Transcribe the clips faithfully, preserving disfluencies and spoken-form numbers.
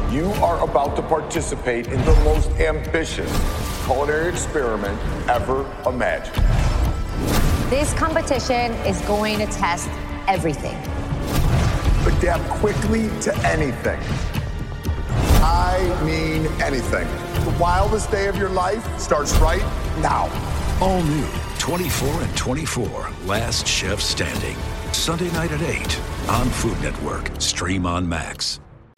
You are about to participate in the most ambitious culinary experiment ever imagined. This competition is going to test everything. Adapt quickly to anything. I mean anything. The wildest day of your life starts right now. All new twenty-four and twenty-four, Last Chef Standing. Sunday night at eight on Food Network. Stream on Max.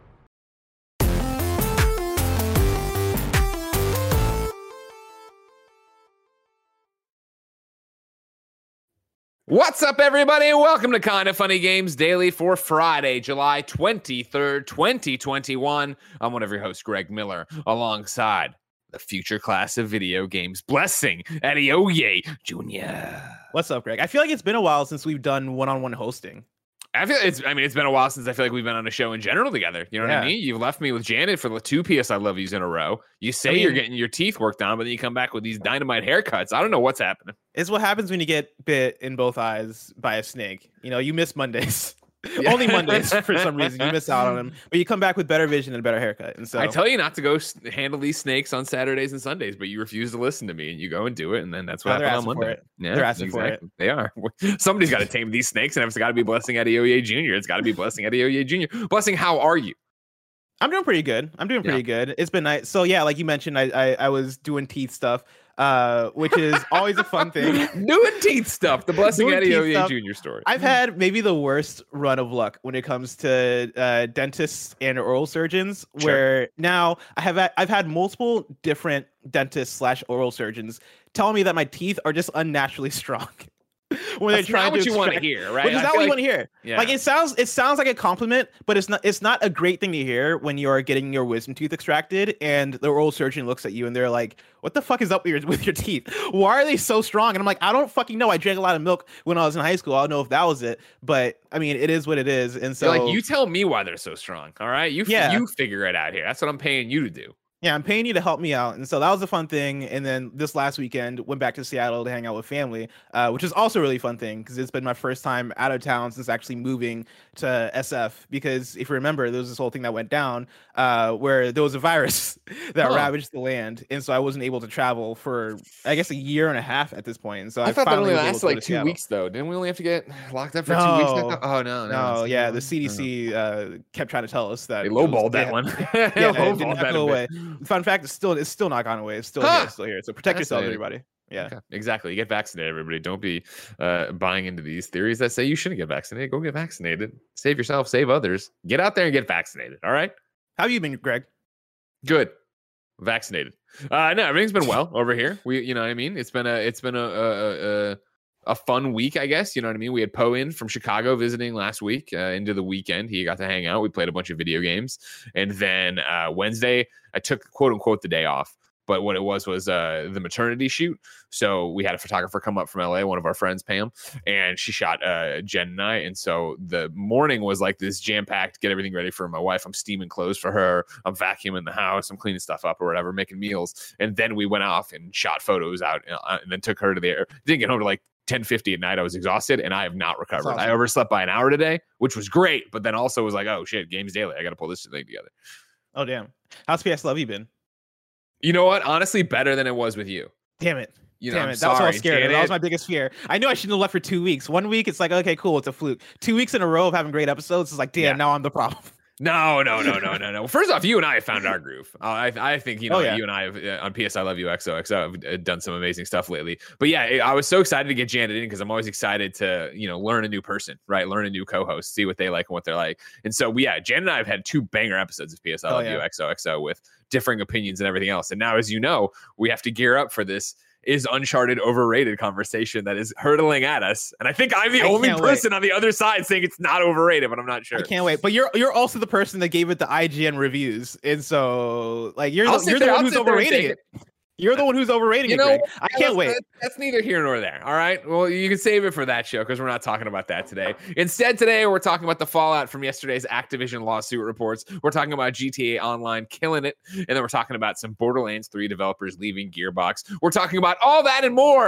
What's up, everybody? Welcome to Kind of Funny Games Daily for Friday, July twenty-third, twenty twenty-one. I'm one of your hosts, Greg Miller, alongside the future class of video games, Blessing Adeoye Junior What's up, Greg? I feel like it's been a while since we've done one-on-one hosting. I feel it's. I mean, it's been a while since I feel like we've been on a show in general together. You know Yeah. what I mean? You've left me with Janet for the two P S I Love Yous in a row. You say I mean- you're getting your teeth worked on, but then you come back with these dynamite haircuts. I don't know what's happening. It's what happens when you get bit in both eyes by a snake. You know, you miss Mondays. Yeah. Only Mondays for some reason. You miss out on them. But you come back with better vision and a better haircut. And so I tell you not to go s- handle these snakes on Saturdays and Sundays, but you refuse to listen to me, and you go and do it, and then that's what Oh, they're happened on asking for Monday. it. Yeah, They're asking for it. They are. Somebody's got to tame these snakes, and it's got to be Blessing Adeoye Junior It's got to be Blessing Adeoye Junior Blessing, how are you? I'm doing pretty good. I'm doing pretty good. It's been nice. So yeah, like you mentioned, I I, I was doing teeth stuff, uh, which is always a fun thing. Doing teeth stuff. The Blessing Doing teeth Adeoye stuff. Junior story. I've had maybe the worst run of luck when it comes to uh, dentists and oral surgeons. Sure. Where now I have had, I've had multiple different dentists slash oral surgeons telling me that my teeth are just unnaturally strong. When That's they're trying not what to you want to extract- hear, right? Which is I not feel what you like- want to hear. Yeah. Like it sounds, it sounds like a compliment, but it's not. It's not a great thing to hear when you are getting your wisdom tooth extracted, and the oral surgeon looks at you and they're like, "What the fuck is up with your with your teeth? Why are they so strong?" And I'm like, "I don't fucking know. I drank a lot of milk when I was in high school. I don't know if that was it, but I mean, it is what it is." And so, You're like, you tell me why they're so strong. All right, you f- Yeah. you figure it out here. That's what I'm paying you to do. yeah, I'm paying you to help me out. And so that was a fun thing. And then this last weekend, went back to Seattle to hang out with family, uh, which is also a really fun thing because it's been my first time out of town since actually moving to S F. Because if you remember, there was this whole thing that went down uh, where there was a virus that Huh. ravaged the land. And so I wasn't able to travel for, I guess, a year and a half at this point. And so I, I, thought that finally only was able lasted to go like to two Seattle. weeks, though. Didn't we only have to get locked up for two weeks? I No. thought- Oh no, no, No, it's- yeah, the C D no. C uh, kept trying to tell us that They it was- lowballed they that had- one. Yeah, it did Lowballed not that a go bit. away. Fun fact, it's still it's still not gone away. It's still Huh. here. It's still here. So protect yourself, Fascinating. everybody. Yeah. Okay, exactly. You get vaccinated, everybody. Don't be uh, buying into these theories that say you shouldn't get vaccinated. Go get vaccinated. Save yourself, save others. Get out there and get vaccinated. All right? How have you been, Greg? Good. Vaccinated. Uh, no, everything's been well over here. We, you know what I mean? It's been a, it's been a, a, a, a fun week, I guess. You know what I mean? We had Poe in from Chicago visiting last week uh, into the weekend. He got to hang out. We played a bunch of video games. And then uh, Wednesday, I took quote unquote the day off. But what it was was uh, the maternity shoot. So we had a photographer come up from L A, one of our friends, Pam, and she shot uh, Jen and I. And so the morning was like this jam-packed, get everything ready for my wife. I'm steaming clothes for her. I'm vacuuming the house. I'm cleaning stuff up or whatever, making meals. And then we went off and shot photos out uh, and then took her to the air. Didn't get home to like ten fifty at night. I was exhausted and I have not recovered. awesome. I overslept by an hour today, which was great. But then also was like, oh shit, games daily. I got to pull this thing together. Oh damn. How's P S Love you been? You know what? Honestly, better than it was with you. Damn it. You know, Damn I'm it. That's what I sorry, was scared of. That Janet. was my biggest fear. I knew I shouldn't have left for two weeks. One week, it's like, okay, cool, it's a fluke. Two weeks in a row of having great episodes, it's like, damn, Yeah. now I'm the problem. No, no, no, no, no, no. First off, you and I have found our groove. Uh, I, I think you know Oh, yeah. you and I have uh, on P S I Love You X O X O have uh, done some amazing stuff lately. But yeah, I I was so excited to get Janet in because I'm always excited to you know learn a new person, right? Learn a new co-host, see what they like and what they're like. And so yeah, Janet and I have had two banger episodes of P S I Oh, Love yeah. You X O X O with differing opinions and everything else. And now, as you know, we have to gear up for this. Is Uncharted overrated conversation that is hurtling at us, and I think I'm the I only can't person on the other side saying it's not overrated, but I'm not sure. I can't wait. But you're you're also the person that gave it the I G N reviews. And so like you're I'll the, sit you're there- the I'll one who's sit there and overrating take it. You're the one who's overrating You it, know, Greg. I that's- can't wait. that- That's neither here nor there. All right. Well, you can save it for that show because we're not talking about that today. Instead, today we're talking about the fallout from yesterday's Activision lawsuit reports. We're talking about G T A Online killing it, and then we're talking about some Borderlands three developers leaving Gearbox. We're talking about all that and more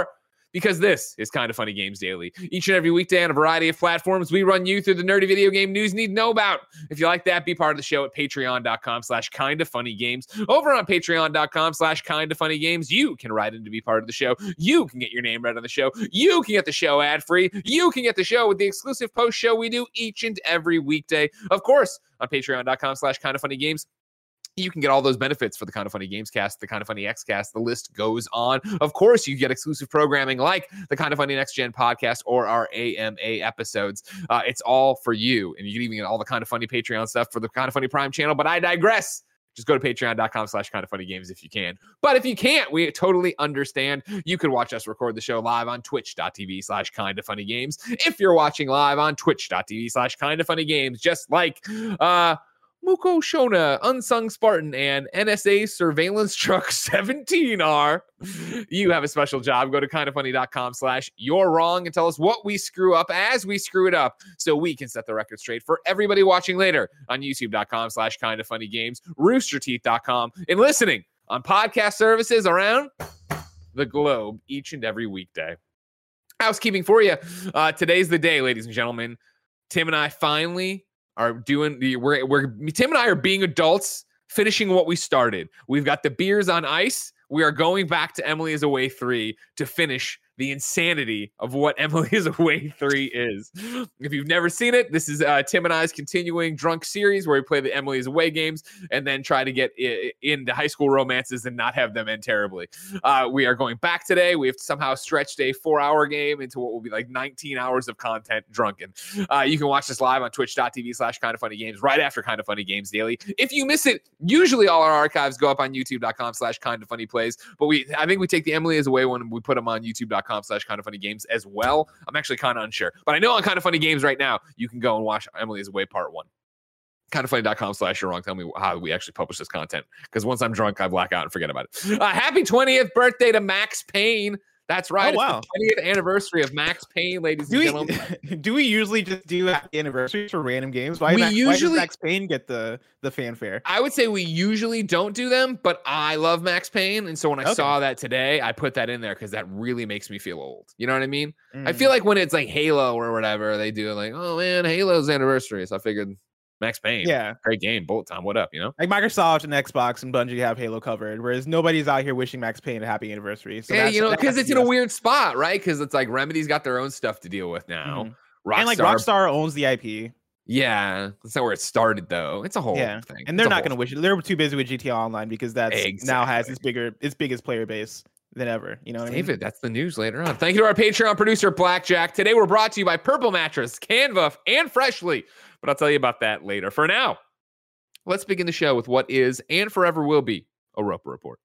because this is Kind of Funny Games Daily. Each and every weekday on a variety of platforms, we run you through the nerdy video game news you need to know about. If you like that, be part of the show at patreon.com slash kind of funny games. Over on patreon.com slash kind of funny games, you can write in to be part of the show. You can get your name read on the show. You can get the show ad-free. You can get the show with the exclusive post show we do each and every weekday. Of course, on patreon.com slash kind of funny games. You can get all those benefits for the Kind of Funny Games cast, the Kind of Funny X cast. The list goes on. Of course, you get exclusive programming like the Kind of Funny Next Gen podcast or our A M A episodes. Uh, it's all for you. And you can even get all the Kind of Funny Patreon stuff for the Kind of Funny Prime channel. But I digress. Just go to patreon.com slash kind of funny games if you can. But if you can't, we totally understand. You can watch us record the show live on twitch.tv slash kind of funny games. If you're watching live on twitch.tv slash kind of funny games, just like uh Muko Shona, Unsung Spartan, and N S A Surveillance Truck seventeen are. You have a special job. Go to kindoffunny.com slash you're wrong and tell us what we screw up as we screw it up so we can set the record straight for everybody watching later on youtube.com slash kind of funny games, roosterteeth dot com, and listening on podcast services around the globe each and every weekday. Housekeeping for you. Uh, today's the day, ladies and gentlemen. Tim and I finally are doing the we're we're Tim and I are being adults, finishing what we started. We've got the beers on ice. We are going back to Emily is Away three to finish the insanity of what Emily is Away three is. If you've never seen it, this is uh, Tim and I's continuing drunk series where we play the Emily is Away games and then try to get I- into high school romances and not have them end terribly. Uh, we are going back today. We have somehow stretched a four-hour game into what will be like nineteen hours of content drunken. Uh, you can watch this live on twitch.tv slash kind of funny games right after Kind of Funny Games Daily. If you miss it, usually all our archives go up on youtube.com slash kind of funny plays, but we I think we take the Emily is Away one and we put them on youtube.com slash kind of funny games as well. I'm actually kind of unsure, but I know on Kind of Funny Games right now, you can go and watch Emily is Away part one. kindoffunny.com slash you're wrong. Tell me how we actually publish this content, because once I'm drunk, I black out and forget about it. Uh, happy twentieth birthday to Max Payne. That's right. Oh, wow. It's the twentieth anniversary of Max Payne, ladies Do and we, gentlemen. do we usually just do happy anniversaries for random games? Why, We Max, usually- why does Max Payne get the, the fanfare? I would say we usually don't do them, but I love Max Payne. And so when I Okay. saw that today, I put that in there because that really makes me feel old. You know what I mean? I Mm. feel like when it's like Halo or whatever, they do like, oh man, Halo's anniversary. So I figured Max Payne. Yeah. Great game. Bullet time. What up, you know? Like Microsoft and Xbox and Bungie have Halo covered, whereas nobody's out here wishing Max Payne a happy anniversary. So yeah, that's- you know, that's because it's in a yes. weird spot, right? Because it's like Remedy's got their own stuff to deal with now. Mhm. Rockstar, And like Rockstar owns the I P. yeah, that's not where it started though. It's a whole Yeah, thing, and It's they're a not whole going to wish it. They're too busy with G T A Online because that's now has Exactly. its bigger, its biggest player base than ever. You know what I mean? David, that's the news later on. Thank you to our Patreon producer, Blackjack. Today we're brought to you by Purple Mattress, Canva, and Freshly. But I'll tell you about that later. For now, let's begin the show with what is and forever will be a Roper Report.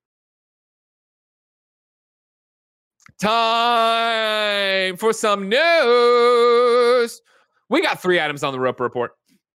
Time for some news. We got three items on the Roper Report.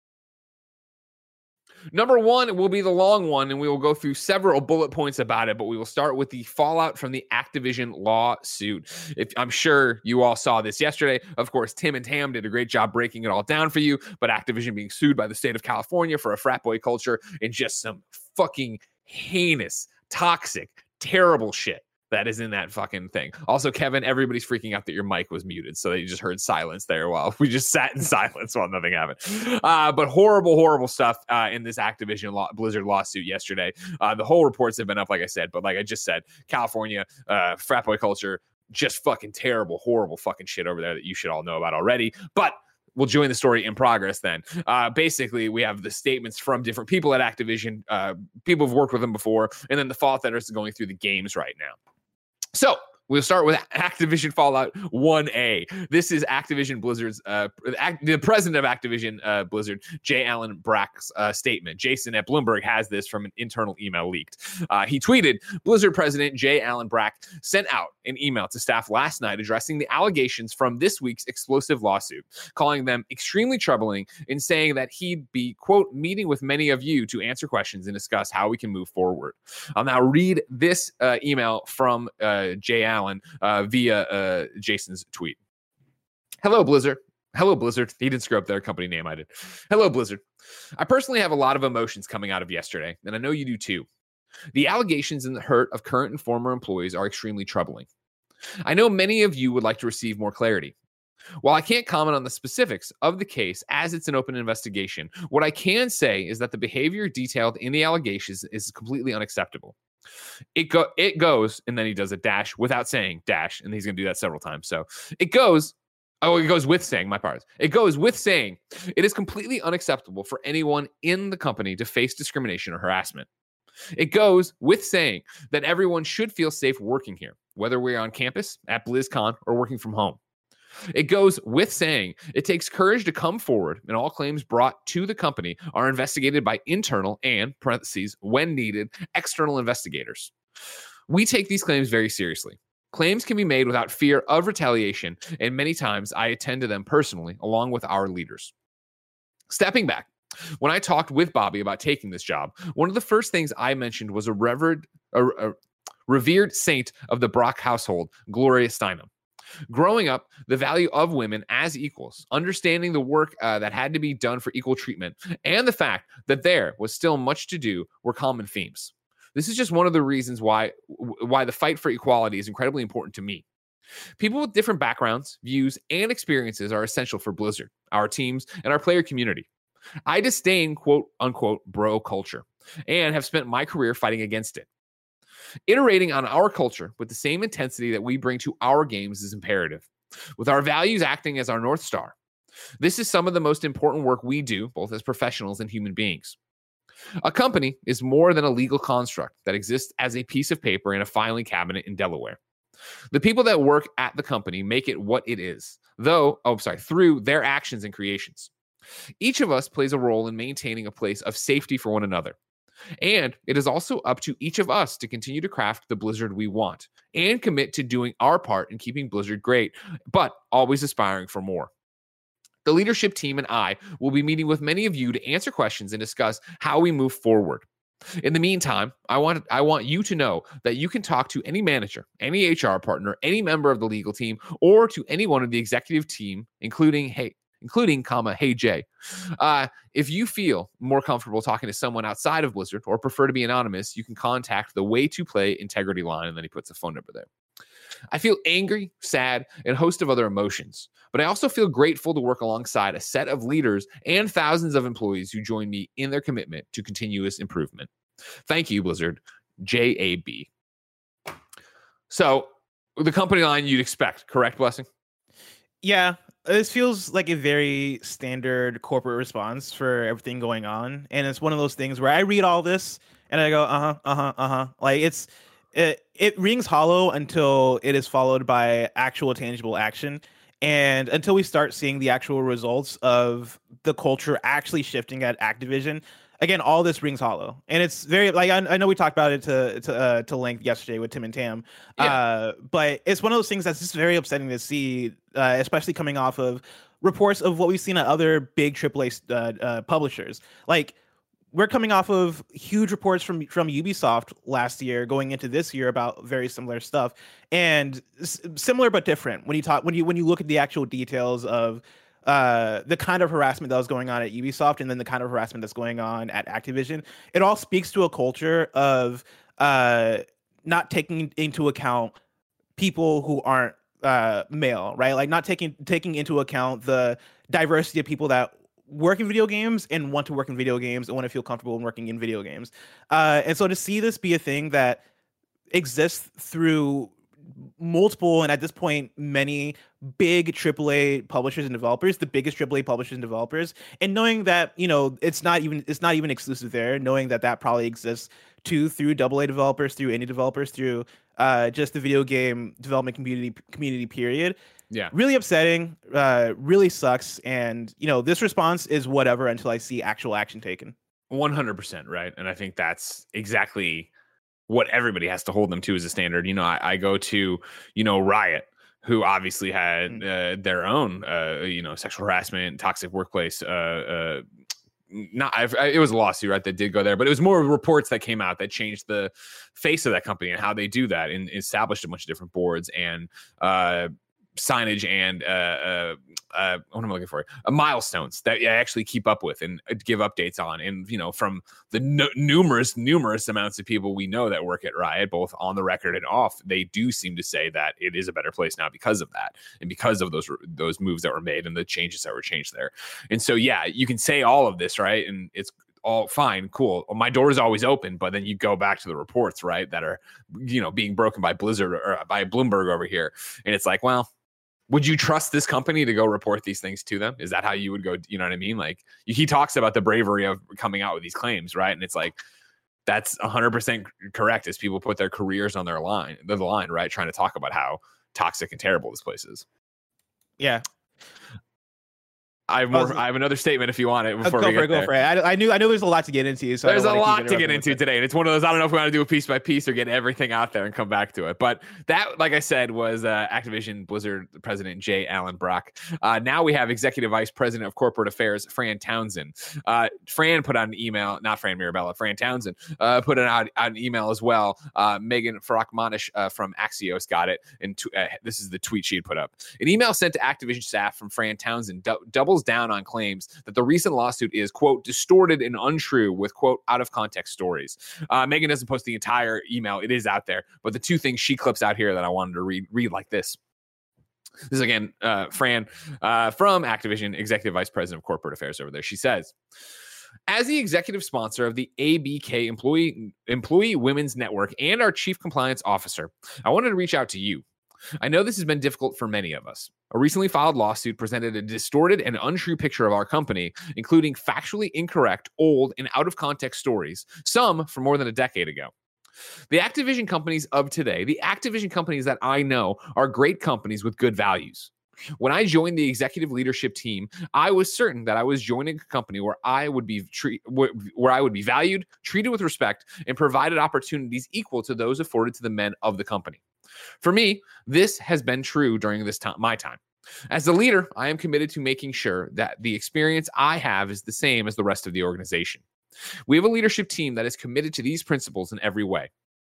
Number one will be the long one, and we will go through several bullet points about it, but we will start with the fallout from the Activision lawsuit. If I'm sure you all saw this yesterday. Of course, Tim and Tam did a great job breaking it all down for you, but Activision being sued by the state of California for a frat boy culture and just some fucking heinous, toxic, terrible shit that is in that fucking thing. Also, Kevin, everybody's freaking out that your mic was muted, so they just heard silence there while we just sat in silence while nothing happened. Uh, but horrible, horrible stuff uh, in this Activision law- Blizzard lawsuit yesterday. Uh, the whole reports have been up, like I said, but like I just said, California, uh, frat boy culture, just fucking terrible, horrible fucking shit over there that you should all know about already. But we'll join the story in progress then. Uh, basically, we have the statements from different people at Activision, uh, people who've worked with them before, and then the fallout that is going through the games right now. So we'll start with Activision Fallout one A. This is Activision Blizzard's, uh, act, the president of Activision uh, Blizzard, J. Allen Brack's uh, statement. Jason at Bloomberg has this from an internal email leaked. Uh, he tweeted, Blizzard president J. Allen Brack sent out an email to staff last night addressing the allegations from this week's explosive lawsuit, calling them extremely troubling and saying that he'd be, quote, meeting with many of you to answer questions and discuss how we can move forward. I'll now read this uh, email from uh, J. Allen uh, via uh, Jason's tweet. Hello, Blizzard. Hello, Blizzard. He didn't screw up their company name. I did. Hello, Blizzard. I personally have a lot of emotions coming out of yesterday, and I know you do too. The allegations and the hurt of current and former employees are extremely troubling. I know many of you would like to receive more clarity. While I can't comment on the specifics of the case as it's an open investigation, what I can say is that the behavior detailed in the allegations is completely unacceptable. It go it goes, and then he does a dash without saying dash, and he's going to do that several times. So it goes, oh, it goes with saying, my part. It goes with saying, it is completely unacceptable for anyone in the company to face discrimination or harassment. It goes with saying that everyone should feel safe working here, whether we're on campus, at BlizzCon, or working from home. It goes with saying it takes courage to come forward, and all claims brought to the company are investigated by internal and, parentheses, when needed, external investigators. We take these claims very seriously. Claims can be made without fear of retaliation, and many times I attend to them personally, along with our leaders. Stepping back, when I talked with Bobby about taking this job, one of the first things I mentioned was a revered, a, a revered saint of the Brock household, Gloria Steinem. Growing up, the value of women as equals, understanding the work uh, that had to be done for equal treatment, and the fact that there was still much to do were common themes. This is just one of the reasons why, why the fight for equality is incredibly important to me. People with different backgrounds, views, and experiences are essential for Blizzard, our teams, and our player community. I disdain quote unquote bro culture and have spent my career fighting against it. Iterating on our culture with the same intensity that we bring to our games is imperative, with our values acting as our North Star. This is some of the most important work we do, both as professionals and human beings. A company is more than a legal construct that exists as a piece of paper in a filing cabinet in Delaware. The people that work at the company make it what it is, though, oh, sorry, through their actions and creations. Each of us plays a role in maintaining a place of safety for one another. And it is also up to each of us to continue to craft the Blizzard we want and commit to doing our part in keeping Blizzard great, but always aspiring for more. The leadership team and I will be meeting with many of you to answer questions and discuss how we move forward. In the meantime, I want I want you to know that you can talk to any manager, any H R partner, any member of the legal team, or to anyone of the executive team, including hey, including comma hey Jay. Uh, if you feel more comfortable talking to someone outside of Blizzard or prefer to be anonymous, you can contact the Way to Play integrity line, and then he puts a phone number there. I feel angry, sad, and a host of other emotions, but I also feel grateful to work alongside a set of leaders and thousands of employees who join me in their commitment to continuous improvement. Thank you, Blizzard. J A B. So, the company line you'd expect, correct, Blessing? Yeah, this feels like a very standard corporate response for everything going on, and it's one of those things where I read all this and I go, uh-huh, uh-huh, uh-huh. Like, it's It, it rings hollow until it is followed by actual tangible action. And until we start seeing the actual results of the culture actually shifting at Activision, again, all this rings hollow. And it's very, like, I, I know we talked about it to to, uh, to length yesterday with Tim and Tam, yeah. uh, but it's one of those things that's just very upsetting to see, uh, especially coming off of reports of what we've seen at other big triple A uh, uh, publishers. Like, we're coming off of huge reports from from Ubisoft last year, going into this year about very similar stuff, and s- similar but different. When you talk, when you when you look at the actual details of uh, the kind of harassment that was going on at Ubisoft, and then the kind of harassment that's going on at Activision, it all speaks to a culture of uh, not taking into account people who aren't uh, male, right? Like not taking taking into account the diversity of people that work in video games and want to work in video games and want to feel comfortable in working in video games. Uh, and so to see this be a thing that exists through multiple, and at this point, many big triple A publishers and developers, the biggest triple A publishers and developers, and knowing that, you know, it's not even, it's not even exclusive there, knowing that that probably exists too through double A developers, through indie developers, through uh, just the video game development community, community period. Yeah. Really upsetting, uh, really sucks. And, you know, this response is whatever until I see actual action taken. one hundred percent, right? And I think that's exactly what everybody has to hold them to as a standard. You know, I, I go to, you know, Riot, who obviously had uh, their own, uh, you know, sexual harassment, toxic workplace. Uh, uh, not, I've, I, it was a lawsuit, right, that did go there, but it was more reports that came out that changed the face of that company and how they do that and established a bunch of different boards and, uh, signage and uh, uh, uh, what am I looking for? Uh, milestones that I actually keep up with and give updates on. And, you know, from the n- numerous, numerous amounts of people we know that work at Riot, both on the record and off, they do seem to say that it is a better place now because of that and because of those those moves that were made and the changes that were changed there. And so, yeah, you can say all of this, right? And it's all fine, cool. My door is always open, but then you go back to the reports, right, that are, you know, being broken by Blizzard or by Bloomberg over here. And it's like, well, would you trust this company to go report these things to them? Is that how you would go? You know what I mean? Like, he talks about the bravery of coming out with these claims, right? And it's like, that's one hundred percent correct as people put their careers on their line, the line, right? Trying to talk about how toxic and terrible this place is. Yeah. I have more. I have another statement if you want it before go we get for it, there. Go for it. I, I knew. I knew there's a lot to get into. So there's a lot to, to get into today, and it's one of those. I don't know if we want to do a piece by piece or get everything out there and come back to it. But that, like I said, was uh, Activision Blizzard President Jay Allen Brock. Uh, now we have Executive Vice President of Corporate Affairs Fran Townsend. Uh, Fran put out an email. Not Fran Mirabella. Fran Townsend uh, put out, out an email as well. Uh, Megan Farakmanish uh, from Axios got it, and t- uh, this is the tweet she had put up. An email sent to Activision staff from Fran Townsend du- doubles down on claims that the recent lawsuit is, quote, distorted and untrue with, quote, out of context stories. Uh, Megan doesn't post the entire email. It is out there. But the two things she clips out here that I wanted to read, read like this. This is, again, uh, Fran uh, from Activision, Executive Vice President of Corporate Affairs over there. She says, as the executive sponsor of the A B K Employee, Employee Women's Network and our Chief Compliance Officer, I wanted to reach out to you. I know this has been difficult for many of us. A recently filed lawsuit presented a distorted and untrue picture of our company, including factually incorrect, old, and out-of-context stories, some from more than a decade ago. The Activision companies of today, the Activision companies that I know, are great companies with good values. When I joined the executive leadership team, I was certain that I was joining a company where I would be tre- where I would be valued, treated with respect, and provided opportunities equal to those afforded to the men of the company. For me, this has been true during this time, my time. As the leader, I am committed to making sure that the experience I have is the same as the rest of the organization. We have a leadership team that is committed to these principles in every way.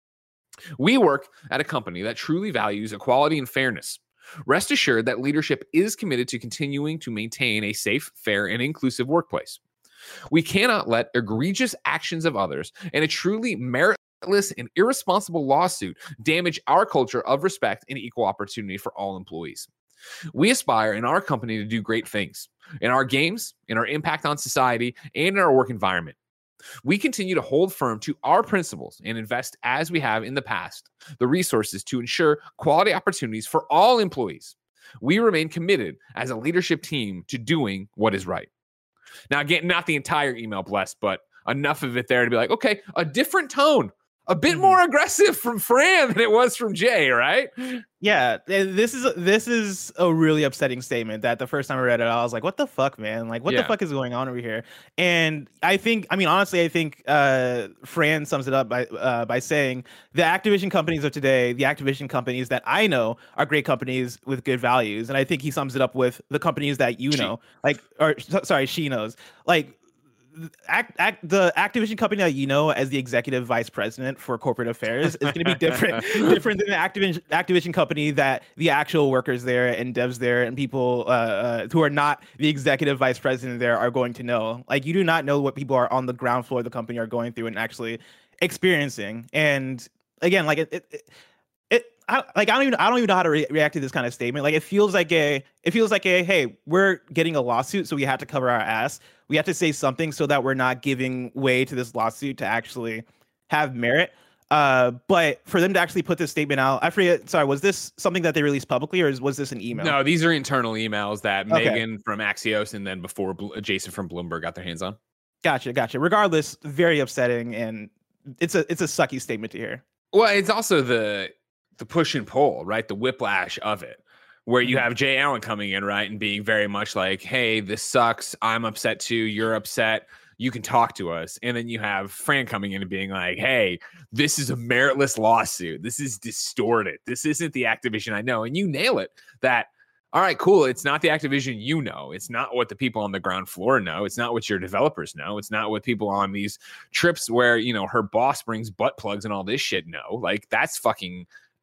We work at a company that truly values equality and fairness. Rest assured that leadership is committed to continuing to maintain a safe, fair, and inclusive workplace. We cannot let egregious actions of others and a truly meritless and irresponsible lawsuit damage our culture of respect and equal opportunity for all employees. We aspire in our company to do great things in our games, in our impact on society, and in our work environment. We continue to hold firm to our principles and invest, as we have in the past, the resources to ensure quality opportunities for all employees. We remain committed as a leadership team to doing what is right. Now, again, not the entire email, blessed, but enough of it there to be like, okay, a different tone, a bit mm-hmm. more aggressive from Fran than it was from Jay, right? Yeah, this is this is a really upsetting statement that the first time I read it, I was like, what the fuck, man? Like, what yeah. the fuck is going on over here? And I think, I mean, honestly, I think uh, Fran sums it up by uh, by saying the Activision companies of today, the Activision companies that I know are great companies with good values. And I think he sums it up with the companies that you she. know, like, or sorry, she knows. Like, Act, act, the Activision company that you know as the executive vice president for corporate affairs is going to be different different than the Activision Activision company that the actual workers there and devs there and people uh, uh, who are not the executive vice president there are going to know. Like, you do not know what people are on the ground floor of the company are going through and actually experiencing. And again, like it, it, it It I, like I don't even I don't even know how to re- react to this kind of statement. Like, it feels like a it feels like a hey, we're getting a lawsuit, so we have to cover our ass. We have to say something so that we're not giving way to this lawsuit to actually have merit. Uh, but for them to actually put this statement out, I forget. Sorry, was this something that they released publicly, or was this an email? No, these are internal emails that okay. Megan from Axios and then before Bl- Jason from Bloomberg got their hands on. Gotcha, gotcha. Regardless, very upsetting, and it's a it's a sucky statement to hear. Well, it's also the the push and pull, right? The whiplash of it, where you have Jay Allen coming in, right, and being very much like, hey, this sucks. I'm upset too. You're upset. You can talk to us. And then you have Fran coming in and being like, hey, this is a meritless lawsuit. This is distorted. This isn't the Activision I know. And you nail it that, all right, cool. It's not the Activision you know. It's not what the people on the ground floor know. It's not what your developers know. It's not what people on these trips where, you know, her boss brings butt plugs and all this shit know. Like, that's fucking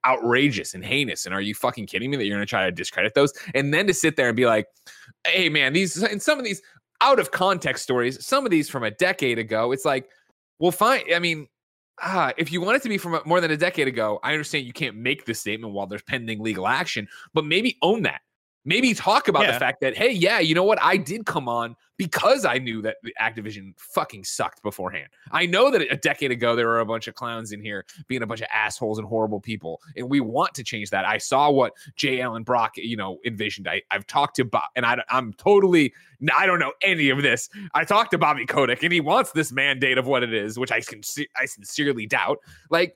outrageous and heinous. And are you fucking kidding me that you're going to try to discredit those? And then to sit there and be like, hey, man, these and some of these out of context stories, some of these from a decade ago, it's like, well, fine. I mean, ah, if you want it to be from more than a decade ago, I understand you can't make this statement while there's pending legal action, but maybe own that. Maybe talk about yeah. the fact that, hey, yeah, you know what? I did come on because I knew that Activision fucking sucked beforehand. I know that a decade ago, there were a bunch of clowns in here being a bunch of assholes and horrible people. And we want to change that. I saw what J. Allen Brock, you know, envisioned. I, I've talked to Bob, and I, I'm totally, I don't know any of this. I talked to Bobby Kotick, and he wants this mandate of what it is, which I, sin- I sincerely doubt. Like,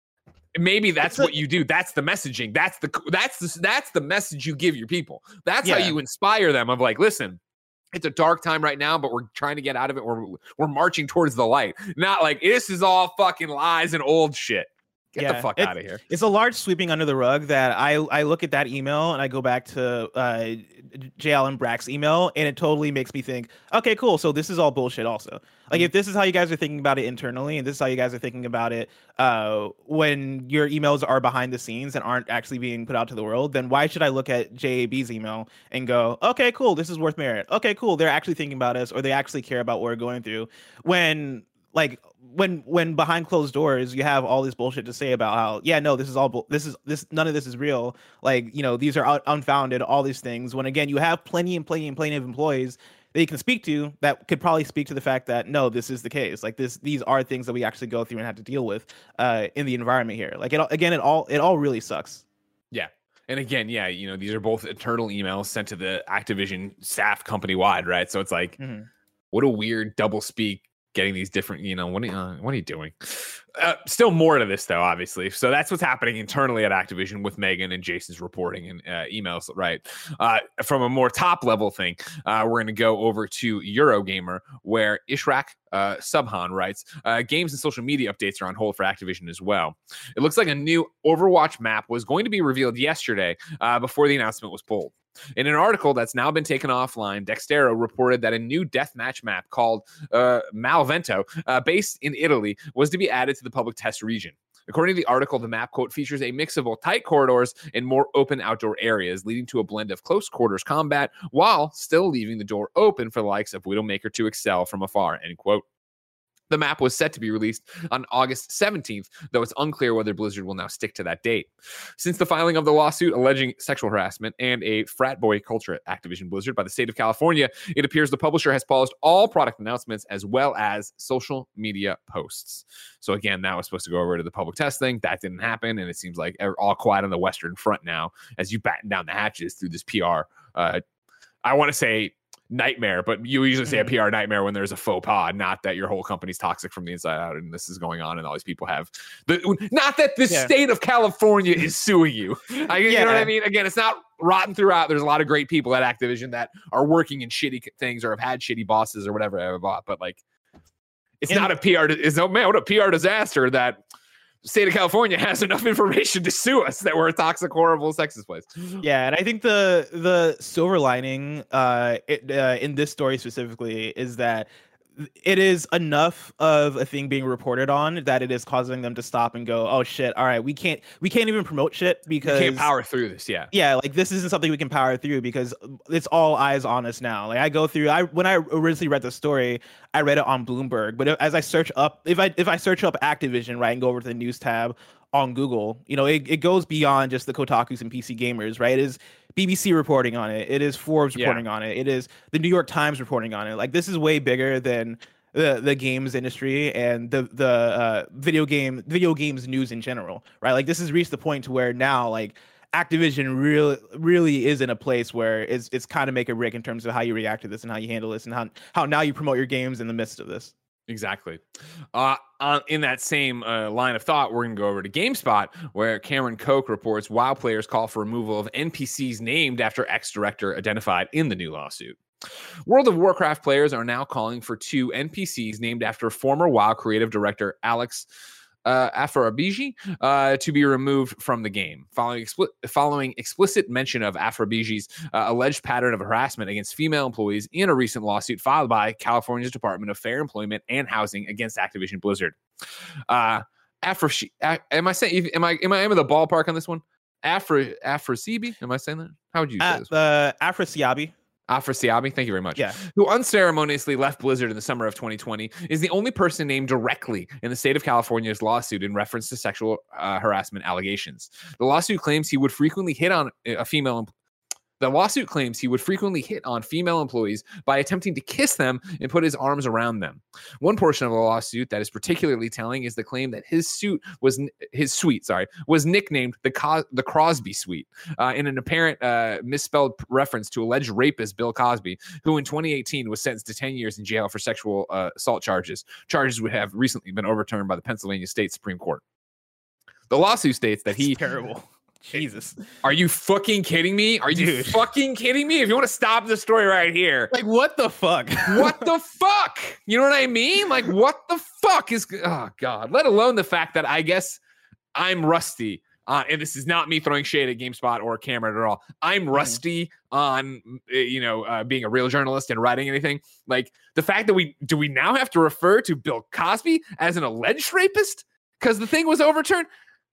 maybe that's a, what you do. That's the messaging. That's the that's the that's the message you give your people. That's yeah. how you inspire them of like, listen, it's a dark time right now, but we're trying to get out of it. We're we're marching towards the light. Not like this is all fucking lies and old shit. Get yeah, the fuck out of here. It's a large sweeping under the rug that I, I look at that email and I go back to uh, J. Allen Brack's email, and it totally makes me think, okay, cool. So this is all bullshit also. Like, if this is how you guys are thinking about it internally, and this is how you guys are thinking about it uh, when your emails are behind the scenes and aren't actually being put out to the world, then why should I look at J A B's email and go, okay, cool, this is worth merit. Okay, cool, they're actually thinking about us, or they actually care about what we're going through. When, like, when when behind closed doors you have all this bullshit to say about how, yeah, no, this is all bu- this is this none of this is real, like, you know, these are un- unfounded, all these things, when again you have plenty and plenty and plenty of employees that you can speak to that could probably speak to the fact that no, this is the case. Like, this these are things that we actually go through and have to deal with uh in the environment here. Like, it again it all it all really sucks. Yeah. And again, yeah, you know, these are both internal emails sent to the Activision staff company wide, right? So it's like, mm-hmm. what a weird double speak. Getting these different, you know, what are you, uh, what are you doing? Uh, still more to this, though, obviously. So that's what's happening internally at Activision with Megan and Jason's reporting and uh, emails, right? Uh, from a more top level thing, uh, we're going to go over to Eurogamer, where Ishrak uh, Subhan writes, uh, games and social media updates are on hold for Activision as well. It looks like a new Overwatch map was going to be revealed yesterday uh, before the announcement was pulled. In an article that's now been taken offline, Dextero reported that a new deathmatch map called uh, Malvento, uh, based in Italy, was to be added to the public test region. According to the article, the map, quote, features a mix of both tight corridors and more open outdoor areas, leading to a blend of close quarters combat while still leaving the door open for the likes of Widowmaker to excel from afar, end quote. The map was set to be released on August seventeenth, though it's unclear whether Blizzard will now stick to that date. Since the filing of the lawsuit alleging sexual harassment and a frat boy culture at Activision Blizzard by the state of California, it appears the publisher has paused all product announcements as well as social media posts. So again, that was supposed to go over to the public test thing. That didn't happen, and it seems like all quiet on the Western Front now as you batten down the hatches through this P R. Uh, I want to say nightmare, but you usually say a P R nightmare when there's a faux pas, not that your whole company's toxic from the inside out and this is going on and all these people have the, not that the yeah. state of California is suing you. I, you yeah. know what I mean? Again, it's not rotten throughout. There's a lot of great people at Activision that are working in shitty things or have had shitty bosses or whatever, but like, it's and, not a P R. It's no man, what a P R disaster that state of California has enough information to sue us that we're a toxic, horrible, sexist place. Yeah, and I think the the silver lining uh, it, uh, in this story specifically is that it is enough of a thing being reported on that it is causing them to stop and go, oh shit, all right, we can't we can't even promote shit because we can't power through this. Yeah, yeah, like this isn't something we can power through because it's all eyes on us now. Like I go through, I when I originally read the story, I read it on Bloomberg, but as I search up, if I if I search up Activision, right, and go over to the news tab on Google, you know, it, it goes beyond just the Kotakus and P C Gamers, right? It is B B C reporting on it. It is Forbes reporting yeah. on it. It is the New York Times reporting on it. Like this is way bigger than the the games industry and the the uh, video game video games news in general, right? Like this has reached the point to where now like Activision really really is in a place where it's it's kind of make or break in terms of how you react to this and how you handle this and how how now you promote your games in the midst of this. Exactly. Uh, on, in that same uh, line of thought, we're going to go over to GameSpot, where Cameron Koch reports WoW players call for removal of N P Cs named after ex-director identified in the new lawsuit. World of Warcraft players are now calling for two N P Cs named after former WoW creative director Alex Uh, Afrabiji uh, to be removed from the game, following, expli- following explicit mention of Afrabiji's uh, alleged pattern of harassment against female employees in a recent lawsuit filed by California's Department of Fair Employment and Housing against Activision Blizzard. Uh, Afro. Am I saying? Am I? Am I? Am I the ballpark on this one? Afro Afrasiabi? Am I saying that? How would you say uh, this? Uh, Afrasiabi. Afrasiabi, thank you very much. Yeah. Who unceremoniously left Blizzard in the summer of twenty twenty, is the only person named directly in the state of California's lawsuit in reference to sexual uh, harassment allegations. The lawsuit claims he would frequently hit on a female employee. The lawsuit claims he would frequently hit on female employees by attempting to kiss them and put his arms around them. One portion of the lawsuit that is particularly telling is the claim that his suit was his suite, sorry, was nicknamed the Co- the Crosby Suite uh, in an apparent uh, misspelled reference to alleged rapist Bill Cosby, who in twenty eighteen was sentenced to ten years in jail for sexual uh, assault charges. Charges would have recently been overturned by the Pennsylvania State Supreme Court. The lawsuit states that he That's terrible. Jesus. Are you fucking kidding me? Are you Dude. fucking kidding me? If you want to stop the story right here. Like, what the fuck? What the fuck? You know what I mean? Like, what the fuck is, oh God, let alone the fact that I guess I'm rusty. Uh, and this is not me throwing shade at GameSpot or Cameron at all. I'm rusty mm. on, you know, uh, being a real journalist and writing anything. Like the fact that we, do we now have to refer to Bill Cosby as an alleged rapist? Because the thing was overturned.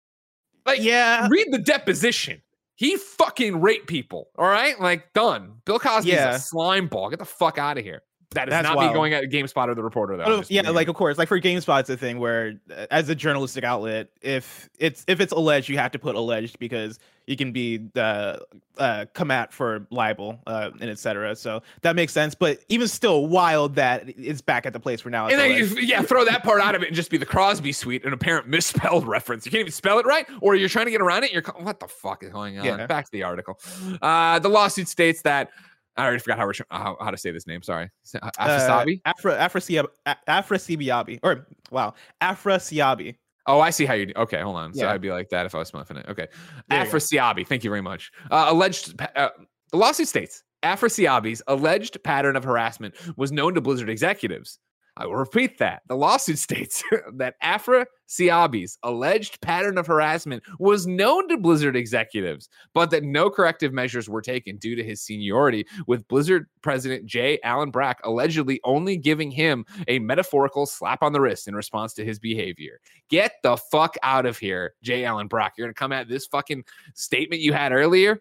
Like, yeah, read the deposition. He fucking raped people. All right, like done. Bill Cosby's yeah. a slime ball. Get the fuck out of here. That is That's not wild. me going at GameSpot or the reporter though. Oh, yeah, like of course, like for GameSpot, it's a thing where, uh, as a journalistic outlet, if it's if it's alleged, you have to put alleged because you can be uh, uh, come at for libel uh, and et cetera. So that makes sense. But even still, wild that it's back at the place where now. It's and then alleged. you, yeah, throw that part out of it and just be the Crosby Suite, an apparent misspelled reference. You can't even spell it right, or you're trying to get around it. You're what the fuck is going on? Yeah. Back to the article. Uh, the lawsuit states that. I already forgot how, we're, how how to say this name. Sorry, Afrasiabi. Uh, Afra Afrasiabi Afrasiabi or wow Afrasiabi. Oh, I see how you do. Okay, hold on. So Yeah. I'd be like that if I was smuffing it. Okay, There you go. Afrasiabi. Thank you very much. Uh, alleged. Uh, the lawsuit states Afrasiabi's alleged pattern of harassment was known to Blizzard executives. I will repeat that. The lawsuit states that Afrasiabi's alleged pattern of harassment was known to Blizzard executives, but that no corrective measures were taken due to his seniority, with Blizzard president J. Allen Brack allegedly only giving him a metaphorical slap on the wrist in response to his behavior. Get the fuck out of here, J. Allen Brack. You're going to come at this fucking statement you had earlier?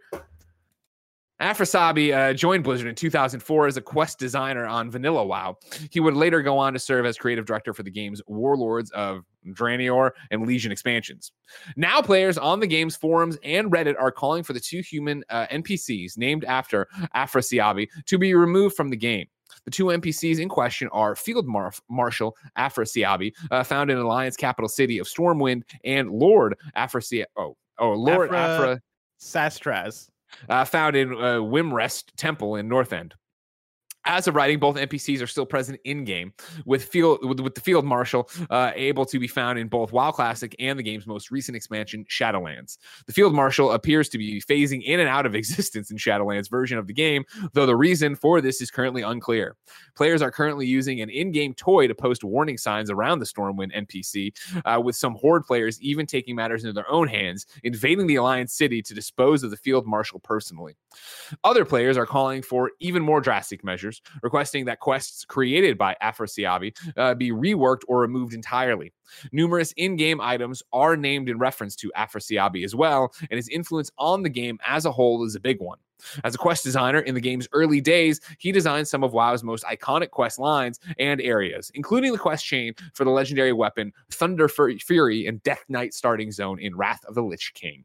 Afrasiabi uh, joined Blizzard in two thousand four as a quest designer on Vanilla WoW. He would later go on to serve as creative director for the game's Warlords of Draenor and Legion expansions. Now players on the game's forums and Reddit are calling for the two human uh, N P Cs named after Afrasiabi to be removed from the game. The two N P Cs in question are Field Mar- Marshal Afrasiabi, uh, found in Alliance capital city of Stormwind, and Lord Afrasiabi. Oh, oh, Lord Afra- Afra... Sastraz. Uh, found in uh, Wimrest Temple in North End. As of writing, both N P Cs are still present in-game, with field with, with the Field Marshal uh, able to be found in both WoW Classic and the game's most recent expansion, Shadowlands. The Field Marshal appears to be phasing in and out of existence in Shadowlands version of the game, though the reason for this is currently unclear. Players are currently using an in-game toy to post warning signs around the Stormwind N P C, uh, with some Horde players even taking matters into their own hands, invading the Alliance city to dispose of the Field Marshal personally. Other players are calling for even more drastic measures, requesting that quests created by Afrasiabi uh, be reworked or removed entirely. Numerous in-game items are named in reference to Afrasiabi as well, and his influence on the game as a whole is a big one. As a quest designer in the game's early days, he designed some of WoW's most iconic quest lines and areas, including the quest chain for the legendary weapon Thunder Fury and Death Knight starting zone in Wrath of the Lich King.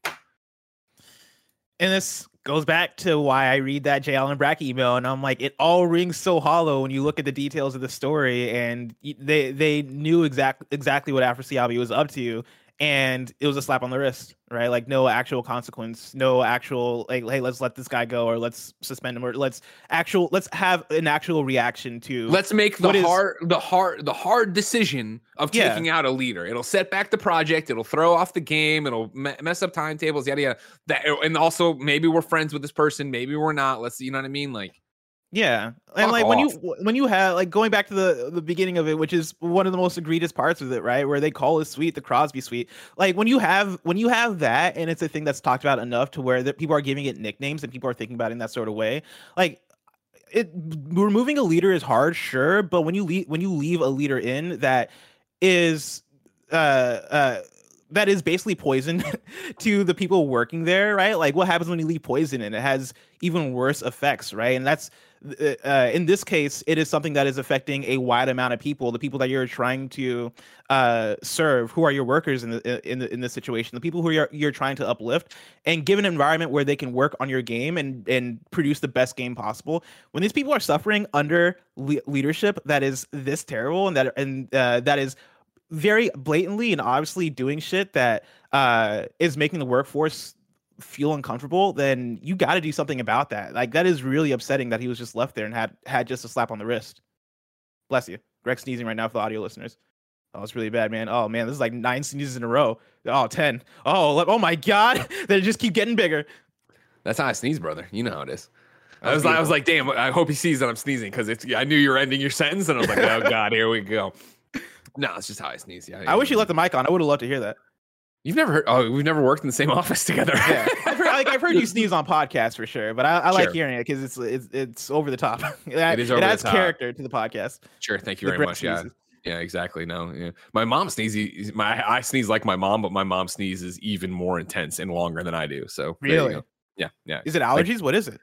And this goes back to why I read that J. Allen Brack email, and I'm like, it all rings so hollow when you look at the details of the story, and they they knew exact exactly what Afrasiabi was up to, and it was a slap on the wrist, right? Like no actual consequence, no actual like, hey, let's let this guy go, or let's suspend him, or let's actual let's have an actual reaction to. Let's make the what is- hard the hard the hard decision of Yeah. taking out a leader. It'll set back the project. It'll throw off the game. It'll me- mess up timetables. Yada yada. That and also maybe we're friends with this person. Maybe we're not. Let's you know what I mean. Like Yeah, Fuck and like when off. you when you have like going back to the the beginning of it, which is one of the most egregious parts of it, right? Where they call his suite the Crosby Suite. Like when you have when you have that, and it's a thing that's talked about enough to where that people are giving it nicknames and people are thinking about it in that sort of way. Like it removing a leader is hard, sure, but when you leave when you leave a leader in that is uh uh that is basically poison to the people working there, right? Like what happens when you leave poison in? It has even worse effects, right? And that's uh, in this case, it is something that is affecting a wide amount of people. The people that you're trying to uh, serve, who are your workers in the in the, in this situation, the people who you're you're trying to uplift, and give an environment where they can work on your game and and produce the best game possible. When these people are suffering under le- leadership that is this terrible and that and uh, that is very blatantly and obviously doing shit that uh, is making the workforce feel uncomfortable, then you got to do something about that. Like that is really upsetting that he was just left there and had had just a slap on the wrist. Bless you. Greg's sneezing right now for the audio listeners. Oh, it's really bad, man. Oh man, this is like nine sneezes in a row. Oh, ten. Oh, like, oh my God. They just keep getting bigger. That's how I sneeze, brother. You know how it is. I was, I was like, damn, I hope he sees that I'm sneezing because it's. I knew you were ending your sentence, and I was like, oh God, here we go. No, it's just how I sneeze. Yeah. I wish you left the mic on. I would have loved to hear that. You've never heard? Oh, we've never worked in the same office together. Yeah, I've heard, like, I've heard you sneeze on podcasts for sure, but I, I like Sure. hearing it because it's it's it's over the top. It, It is over it the adds top. character to the podcast. Sure. Thank you The very Greg much. Yeah. sneezes. Yeah, exactly. No, yeah. My mom sneezes. My I sneeze like my mom, but my mom sneezes even more intense and longer than I do. So there you Really? go. Yeah, yeah. Is it allergies? What is it?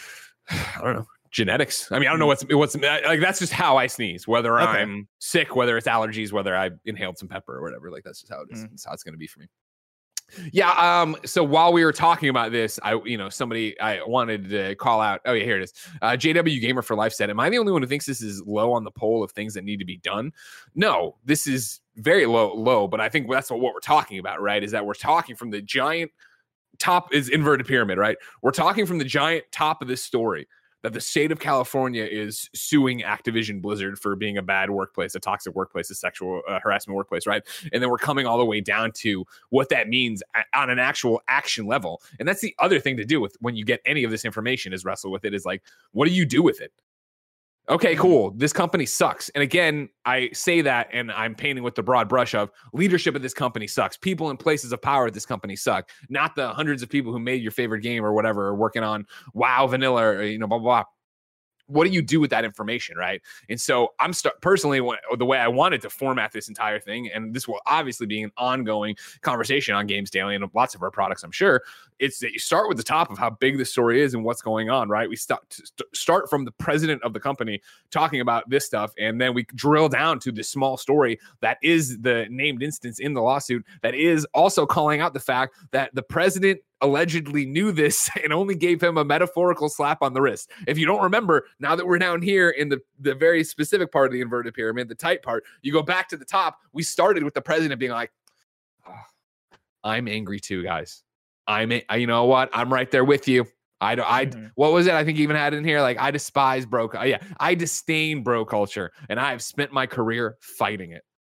I don't know. Genetics. I mean, I don't know what's what's like. That's just how I sneeze. Whether Okay. I'm sick, whether it's allergies, whether I inhaled some pepper or whatever. Like that's just how it is. Mm. That's how it's going to be for me. Yeah. Um. So while we were talking about this, I you know somebody I wanted to call out. Oh yeah, here it is. Uh, J W Gamer for Life said, "Am I the only one who thinks this is low on the poll of things that need to be done?" No, this is very low, low. But I think that's what, what we're talking about, right? Is that we're talking from the giant top is inverted pyramid, right? We're talking from the giant top of this story that the state of California is suing Activision Blizzard for being a bad workplace, a toxic workplace, a sexual uh, harassment workplace, right? And then we're coming all the way down to what that means a- on an actual action level. And that's the other thing to do with when you get any of this information is wrestle with it is like, what do you do with it? Okay, cool. This company sucks. And again, I say that and I'm painting with the broad brush of leadership of this company sucks. People in places of power at this company suck. Not the hundreds of people who made your favorite game or whatever are working on WoW Vanilla or, you know, blah, blah, blah. What do you do with that information, right? And so I'm st- personally, the way I wanted to format this entire thing, and this will obviously be an ongoing conversation on Games Daily and lots of our products, I'm sure, it's that you start with the top of how big the story is and what's going on, right? We start, st- start from the president of the company talking about this stuff, and then we drill down to the small story that is the named instance in the lawsuit that is also calling out the fact that the president allegedly knew this and only gave him a metaphorical slap on the wrist. If you don't remember, now that we're down here in the, the very specific part of the inverted pyramid, the tight part, you go back to the top. We started with the president being like, oh, I'm angry too, guys. I'm, a- you know what? I'm right there with you. I don't, I, Mhm. what was it? I think you even had it in here. Like, I despise bro. cu- Yeah. I disdain bro culture and I have spent my career fighting it.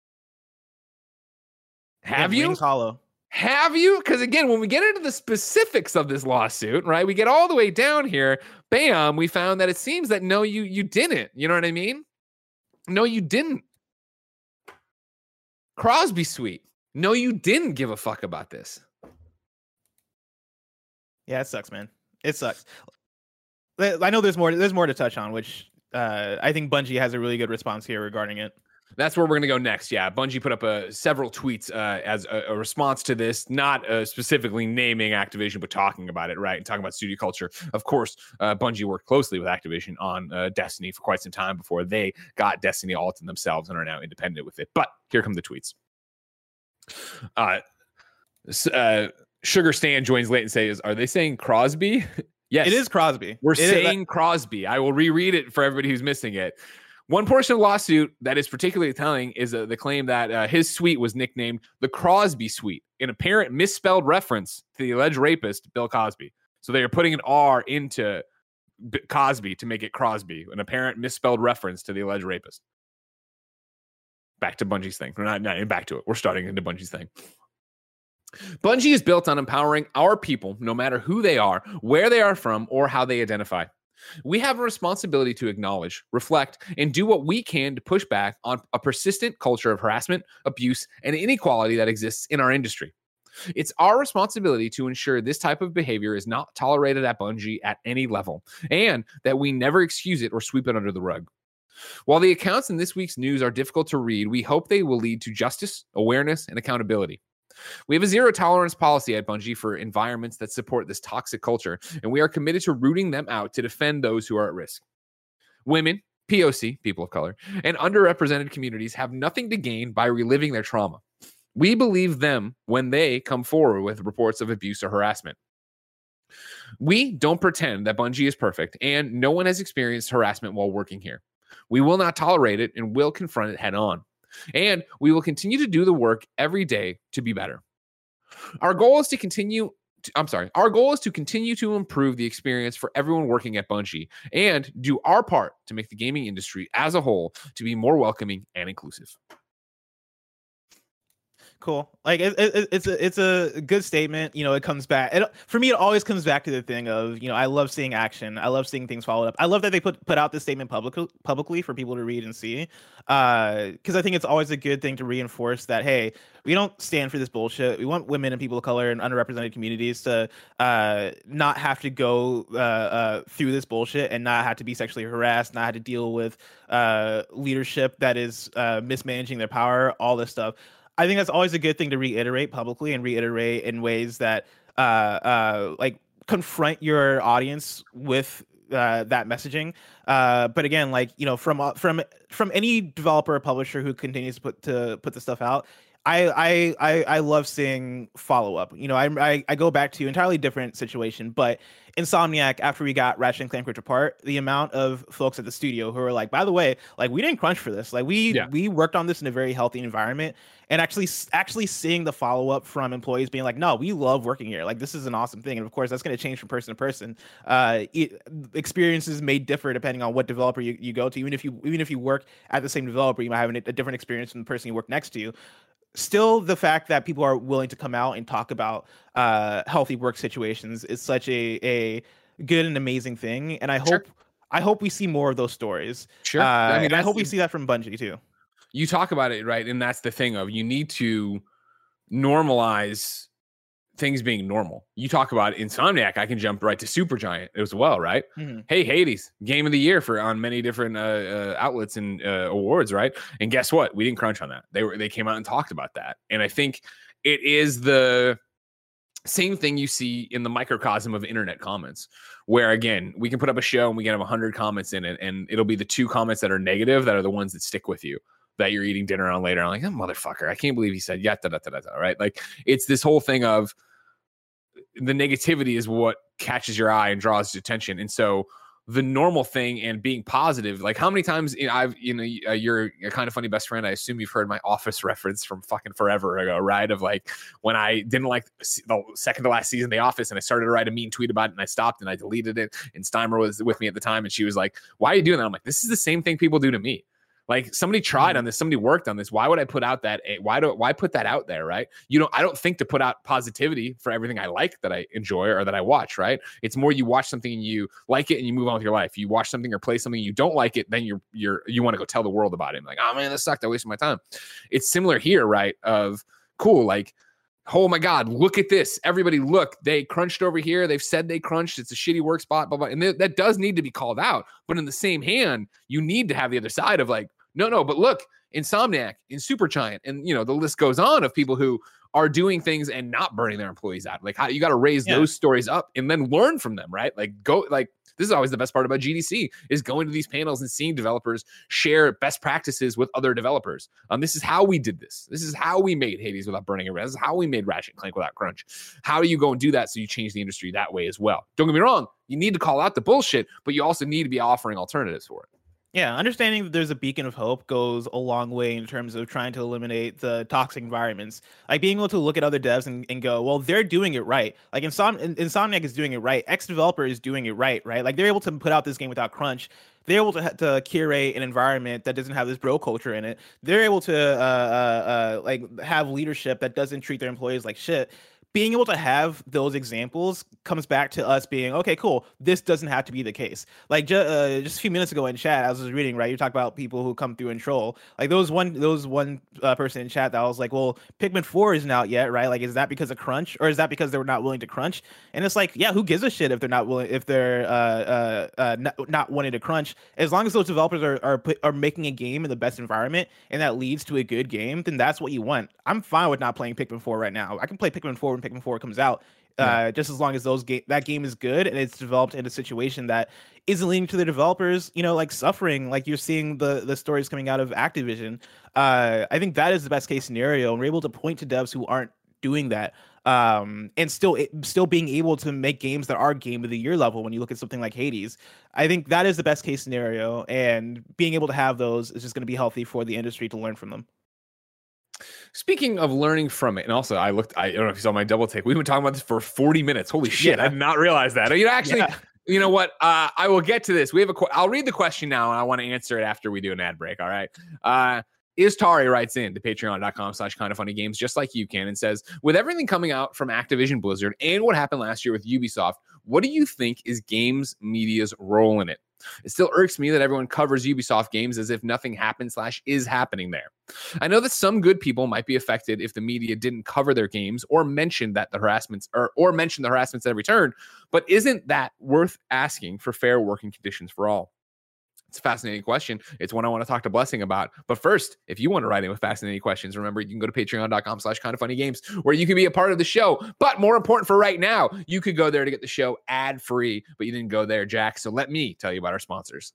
Have Yeah, you? Rings hollow. Have you? Because again, when we get into the specifics of this lawsuit, right, we get all the way down here, bam, we found that it seems that no, you you didn't. You know what I mean? No, you didn't. Crosby Suite. No, you didn't give a fuck about this. Yeah, it sucks, man. It sucks. I know there's more. There's more to touch on, which uh, I think Bungie has a really good response here regarding it. That's where we're going to go next. Yeah, Bungie put up uh, several tweets uh, as a, a response to this, not uh, specifically naming Activision, but talking about it, right? And talking about studio culture. Of course, uh, Bungie worked closely with Activision on uh, Destiny for quite some time before they got Destiny all to themselves and are now independent with it. But here come the tweets. Uh, uh, Sugar Stan joins late and says, are they saying Crosby? Yes. It is Crosby. We're It is- saying Crosby. I will reread it for everybody who's missing it. One portion of the lawsuit that is particularly telling is uh, the claim that uh, his suite was nicknamed the Crosby Suite, an apparent misspelled reference to the alleged rapist, Bill Cosby. So they are putting an R into B- Cosby to make it Crosby, an apparent misspelled reference to the alleged rapist. Back to Bungie's thing. We're not, not back to it. We're starting into Bungie's thing. Bungie is built on empowering our people, no matter who they are, where they are from, or how they identify. We have a responsibility to acknowledge, reflect, and do what we can to push back on a persistent culture of harassment, abuse, and inequality that exists in our industry. It's our responsibility to ensure this type of behavior is not tolerated at Bungie at any level, and that we never excuse it or sweep it under the rug. While the accounts in this week's news are difficult to read, we hope they will lead to justice, awareness, and accountability. We have a zero tolerance policy at Bungie for environments that support this toxic culture, and we are committed to rooting them out to defend those who are at risk. Women, P O C, people of color, and underrepresented communities have nothing to gain by reliving their trauma. We believe them when they come forward with reports of abuse or harassment. We don't pretend that Bungie is perfect, and no one has experienced harassment while working here. We will not tolerate it and will confront it head on. And we will continue to do the work every day to be better. Our goal is to continue, to, I'm sorry, our goal is to continue to improve the experience for everyone working at Bungie and do our part to make the gaming industry as a whole to be more welcoming and inclusive. Cool. Like it, it, it's a it's a good statement. You know, it comes back. It, for me, it always comes back to the thing of, you know, I love seeing action. I love seeing things followed up. I love that they put put out this statement publicly publicly for people to read and see. Uh, because I think it's always a good thing to reinforce that, hey, we don't stand for this bullshit. We want women and people of color and underrepresented communities to uh not have to go uh, uh through this bullshit and not have to be sexually harassed, not have to deal with uh leadership that is uh mismanaging their power, all this stuff. I think that's always a good thing to reiterate publicly and reiterate in ways that uh, uh, like confront your audience with uh, that messaging. Uh, but again, like, you know, from uh, from from any developer or publisher who continues to put to put the stuff out, I I I, I love seeing follow up. You know, I, I I go back to entirely different situation, but Insomniac, after we got Ratchet and Clank Rift Apart, the amount of folks at the studio who are like, by the way, like, we didn't crunch for this. Like, we yeah. we worked on this in a very healthy environment. And actually, actually seeing the follow up from employees being like, no, we love working here. Like, this is an awesome thing. And of course, that's going to change from person to person. Uh, it, experiences may differ depending on what developer you, you go to. Even if you even if you work at the same developer, you might have a, a different experience from the person you work next to. Still, the fact that people are willing to come out and talk about uh, healthy work situations is such a a good and amazing thing. And I hope sure. I hope we see more of those stories. Sure, uh, I mean, and I hope we see that from Bungie too. You talk about it, right? And that's the thing of, you need to normalize things being normal. You talk about Insomniac, I can jump right to Supergiant as well, right? Mm-hmm. Hey, Hades, game of the year for on many different uh, uh, outlets and uh, awards, right? And guess what? We didn't crunch on that. They were they came out and talked about that. And I think it is the same thing you see in the microcosm of internet comments, where, again, we can put up a show and we can have one hundred comments in it, and it'll be the two comments that are negative that are the ones that stick with you, that you're eating dinner on later. I'm like, oh, motherfucker, I can't believe he said, yeah, da, da, da, da, da, right? Like, it's this whole thing of the negativity is what catches your eye and draws attention. And so the normal thing and being positive, like, how many times, you know, I've, you know, uh, you're a Kind of Funny best friend. I assume you've heard my Office reference from fucking forever ago, right? Of like, when I didn't like the second to last season of The Office and I started to write a mean tweet about it and I stopped and I deleted it. And Steimer was with me at the time and she was like, why are you doing that? I'm like, this is the same thing people do to me. Like, somebody tried on this, somebody worked on this. Why would I put out that? Why do why put that out there, right? You know, I don't think to put out positivity for everything I like, that I enjoy, or that I watch, right? It's more you watch something and you like it and you move on with your life. You watch something or play something and you don't like it, then you're you're you want to go tell the world about it. Like, oh man, this sucked. I wasted my time. It's similar here, right? Of cool, like, oh my God, look at this. Everybody look, they crunched over here. They've said they crunched. It's a shitty work spot, blah, blah. And th- that does need to be called out. But in the same hand, you need to have the other side of like, no, no, but look, Insomniac, in Supergiant, and, you know, the list goes on of people who are doing things and not burning their employees out. Like, how you got to raise yeah. those stories up and then learn from them, right? Like, go, like, this is always the best part about G D C, is going to these panels and seeing developers share best practices with other developers. Um, this is how we did this. This is how we made Hades without burning it. This is how we made Ratchet and Clank without crunch. How do you go and do that so you change the industry that way as well? Don't get me wrong. You need to call out the bullshit, but you also need to be offering alternatives for it. Yeah, understanding that there's a beacon of hope goes a long way in terms of trying to eliminate the toxic environments. Like, being able to look at other devs and, and go, well, they're doing it right. Like, Insom- Insomniac is doing it right. X-Developer is doing it right, right? Like, they're able to put out this game without crunch. They're able to, to curate an environment that doesn't have this bro culture in it. They're able to, uh, uh, uh, like, have leadership that doesn't treat their employees like shit. being able to have those examples comes back to us being, okay, cool, this doesn't have to be the case. Like ju- uh, just a few minutes ago in chat, I was just reading, right, you talk about people who come through and troll. Like those one those one uh, person in chat that was like, well, Pikmin four isn't out yet, right? Like, is that because of crunch, or is that because they were not willing to crunch? And it's like, yeah, who gives a shit if they're not willing, if they're uh, uh, uh, not, not wanting to crunch? As long as those developers are are, put, are making a game in the best environment and that leads to a good game, then that's what you want. I'm fine with not playing Pikmin four right now. I can play Pikmin four when Pikmin four comes out, uh, yeah. just as long as those game that game is good and it's developed in a situation that isn't leading to the developers, you know, like suffering, like you're seeing the the stories coming out of Activision. Uh, I think that is the best case scenario, and we're able to point to devs who aren't doing that, um, and still it, still being able to make games that are game of the year level. When you look at something like Hades, I think that is the best case scenario, and being able to have those is just going to be healthy for the industry to learn from them. Speaking of learning from it, and also I looked, I don't know if you saw my double take. We've been talking about this for forty minutes. Holy shit. Yeah. I did not realize that. You know, actually, yeah. You know what? Uh, I will get to this. We have a, qu- I'll read the question now, and I want to answer it after we do an ad break. All right. Uh, Is Tari writes in to patreon.com slash kind of funny games, just like you can, and says, with everything coming out from Activision Blizzard and what happened last year with Ubisoft, what do you think is games media's role in it? It still irks me that everyone covers Ubisoft games as if nothing happened slash is happening there. I know that some good people might be affected if the media didn't cover their games or mention that the harassments or, or mention the harassments that return, but isn't that worth asking for fair working conditions for all? It's a fascinating question. It's one I want to talk to Blessing about. But first, if you want to write in with fascinating questions, remember, you can go to patreon.com slash kind of funny games where you can be a part of the show. But more important for right now, you could go there to get the show ad free, but you didn't go there, Jack. So let me tell you about our sponsors.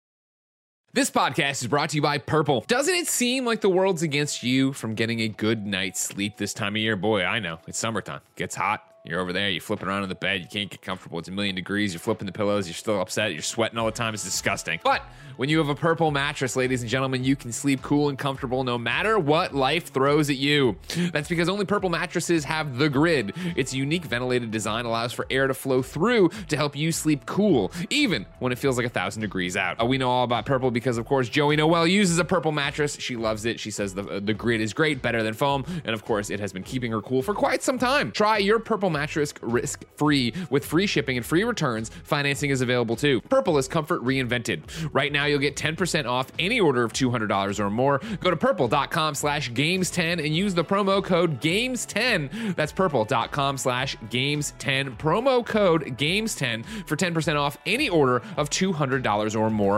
This podcast is brought to you by Purple. Doesn't it seem like the world's against you from getting a good night's sleep this time of year? Boy, I know. It's summertime. It gets hot. You're over there, you're flipping around in the bed, you can't get comfortable, it's a million degrees, you're flipping the pillows, you're still upset, you're sweating all the time, it's disgusting. But when you have a Purple mattress, ladies and gentlemen, you can sleep cool and comfortable no matter what life throws at you. That's because only Purple mattresses have the grid. Its unique ventilated design allows for air to flow through to help you sleep cool, even when it feels like a thousand degrees out. Uh, we know all about Purple because, of course, Joey Noel uses a Purple mattress. She loves it. She says the, uh, the grid is great, better than foam, and of course, it has been keeping her cool for quite some time. Try your Purple mattress risk free with free shipping and free returns. Financing is available too. Purple is comfort reinvented. Right now, you'll get ten percent off any order of two hundred dollars or more. Go to purple.com slash games 10 and use the promo code games ten. That's purple.com slash games 10. Promo code games ten for ten percent off any order of two hundred dollars or more.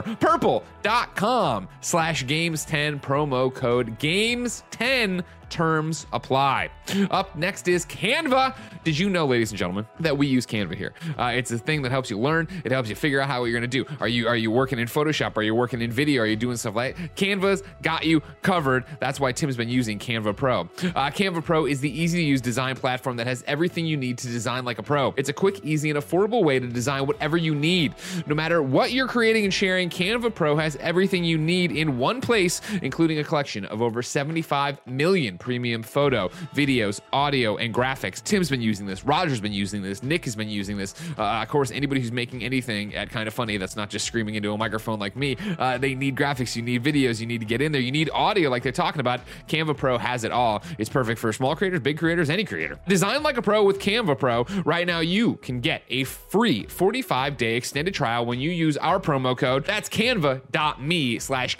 Purple.com slash games 10. Promo code games ten. Terms apply. Up next is Canva. Did you know, ladies and gentlemen, that we use Canva here? Uh, it's a thing that helps you learn. It helps you figure out how you're going to do. Are you are you working in Photoshop? Are you working in video? Are you doing stuff like that? Canva's got you covered. That's why Tim's been using Canva Pro. Uh, Canva Pro is the easy-to-use design platform that has everything you need to design like a pro. It's a quick, easy, and affordable way to design whatever you need. No matter what you're creating and sharing, Canva Pro has everything you need in one place, including a collection of over seventy-five million premium photo, videos, audio, and graphics. Tim's been using this. Roger's been using this. Nick has been using this. Uh, of course, anybody who's making anything at Kind of Funny that's not just screaming into a microphone like me, uh, they need graphics, you need videos, you need to get in there, you need audio like they're talking about. Canva Pro has it all. It's perfect for small creators, big creators, any creator. Design like a pro with Canva Pro. Right now, you can get a free forty-five day extended trial when you use our promo code. That's canva.me slash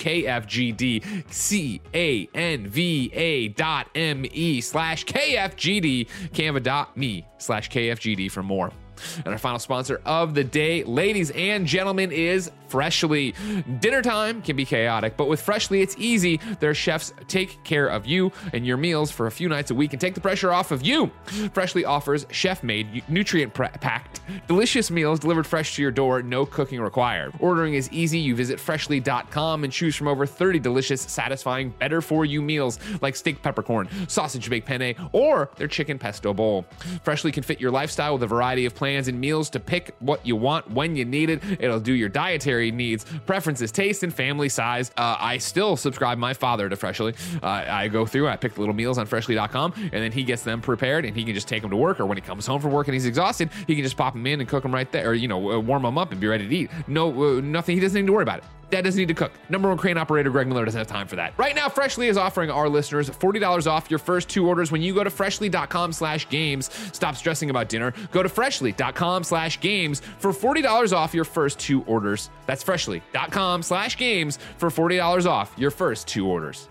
KFGD. C-A-N-V-A dot M-E slash KFGD. Canva.me slash KFGD for more. And our final sponsor of the day, ladies and gentlemen, is Freshly. Dinner time can be chaotic, but with Freshly, it's easy. Their chefs take care of you and your meals for a few nights a week and take the pressure off of you. Freshly offers chef-made, nutrient-packed, delicious meals delivered fresh to your door, no cooking required. Ordering is easy. You visit freshly dot com and choose from over thirty delicious, satisfying, better-for-you meals like steak peppercorn, sausage baked penne, or their chicken pesto bowl. Freshly can fit your lifestyle with a variety of plans and meals to pick what you want when you need it. It'll do your dietary needs, preferences, taste, and family size. Uh, I still subscribe my father to Freshly. Uh, I go through, I pick the little meals on freshly dot com, and then he gets them prepared, and he can just take them to work, or when he comes home from work and he's exhausted, he can just pop them in and cook them right there, or, you know, warm them up and be ready to eat. No, uh, nothing. He doesn't need to worry about it. Dad doesn't need to cook. Number one crane operator Greg Miller doesn't have time for that. Right now, Freshly is offering our listeners forty dollars off your first two orders when you go to freshly.com slash games. Stop stressing about dinner. Go to freshly.com slash games for forty dollars off your first two orders. That's freshly.com slash games for forty dollars off your first two orders.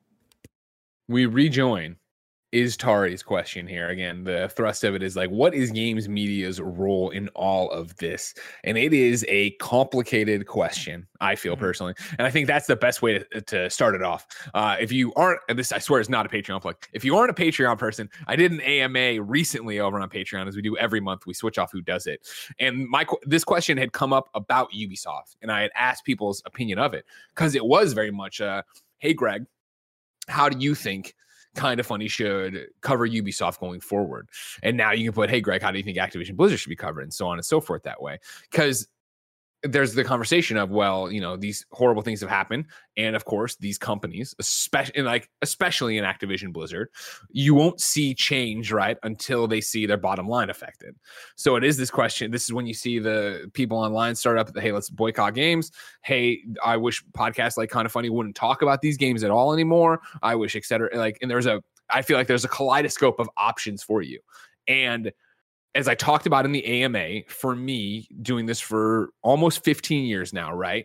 We rejoin is Tari's question here. Again, the thrust of it is like, what is games media's role in all of this? And it is a complicated question, I feel personally. And I think that's the best way to, to start it off. Uh, if you aren't, and this I swear is not a Patreon plug. If you aren't a Patreon person, I did an A M A recently over on Patreon, as we do every month. We switch off who does it. And my this question had come up about Ubisoft, and I had asked people's opinion of it because it was very much, uh, hey, Greg, how do you think Kinda Funny should cover Ubisoft going forward? And now you can put, hey, Greg, how do you think Activision Blizzard should be covered? And so on and so forth that way. Because there's the conversation of, well, you know, these horrible things have happened. And of course, these companies, especially like, especially in Activision Blizzard, you won't see change, right, until they see their bottom line affected. So it is this question. This is when you see the people online start up, hey, let's boycott games. Hey, I wish podcasts like Kinda Funny wouldn't talk about these games at all anymore. I wish, et cetera. Like, and there's a, I feel like there's a kaleidoscope of options for you. And as I talked about in the A M A, for me, doing this for almost fifteen years now, right?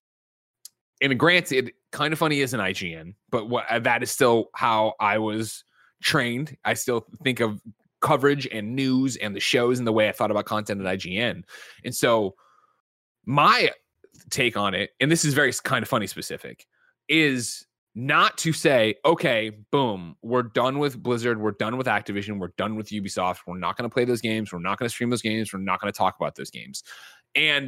And granted, Kinda Funny is an I G N, but what that is still how I was trained. I still think of coverage and news and the shows and the way I thought about content at I G N. And so my take on it, and this is very Kinda Funny specific, is not to say, okay, boom, we're done with Blizzard, we're done with Activision, we're done with Ubisoft, we're not going to play those games, we're not going to stream those games, we're not going to talk about those games. And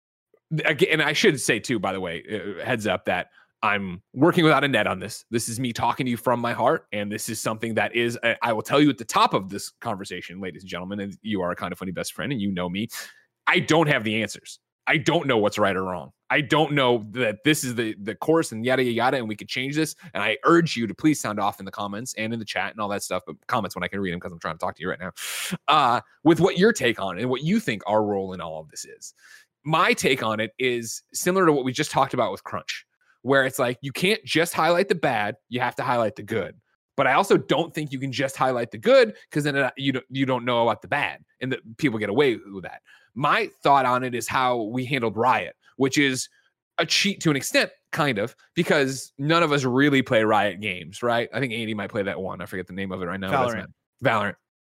again, and I should say too, by the way, uh, heads up that I'm working without a net on this. This is me talking to you from my heart, and this is something that is, I will tell you at the top of this conversation, ladies and gentlemen, and you are a Kinda Funny best friend, and you know me, I don't have the answers. I don't know what's right or wrong. I don't know that this is the, the course and yada, yada, yada, and we could change this. And I urge you to please sound off in the comments and in the chat and all that stuff, but comments when I can read them because I'm trying to talk to you right now, uh, with what your take on it and what you think our role in all of this is. My take on it is similar to what we just talked about with Crunch, where it's like, you can't just highlight the bad, you have to highlight the good. But I also don't think you can just highlight the good, because then it, you don't you don't know about the bad, and that people get away with that. My thought on it is how we handled Riot, which is a cheat to an extent, kind of, because none of us really play Riot games, right? I think Andy might play that one. I forget the name of it right now. Valorant. Valorant.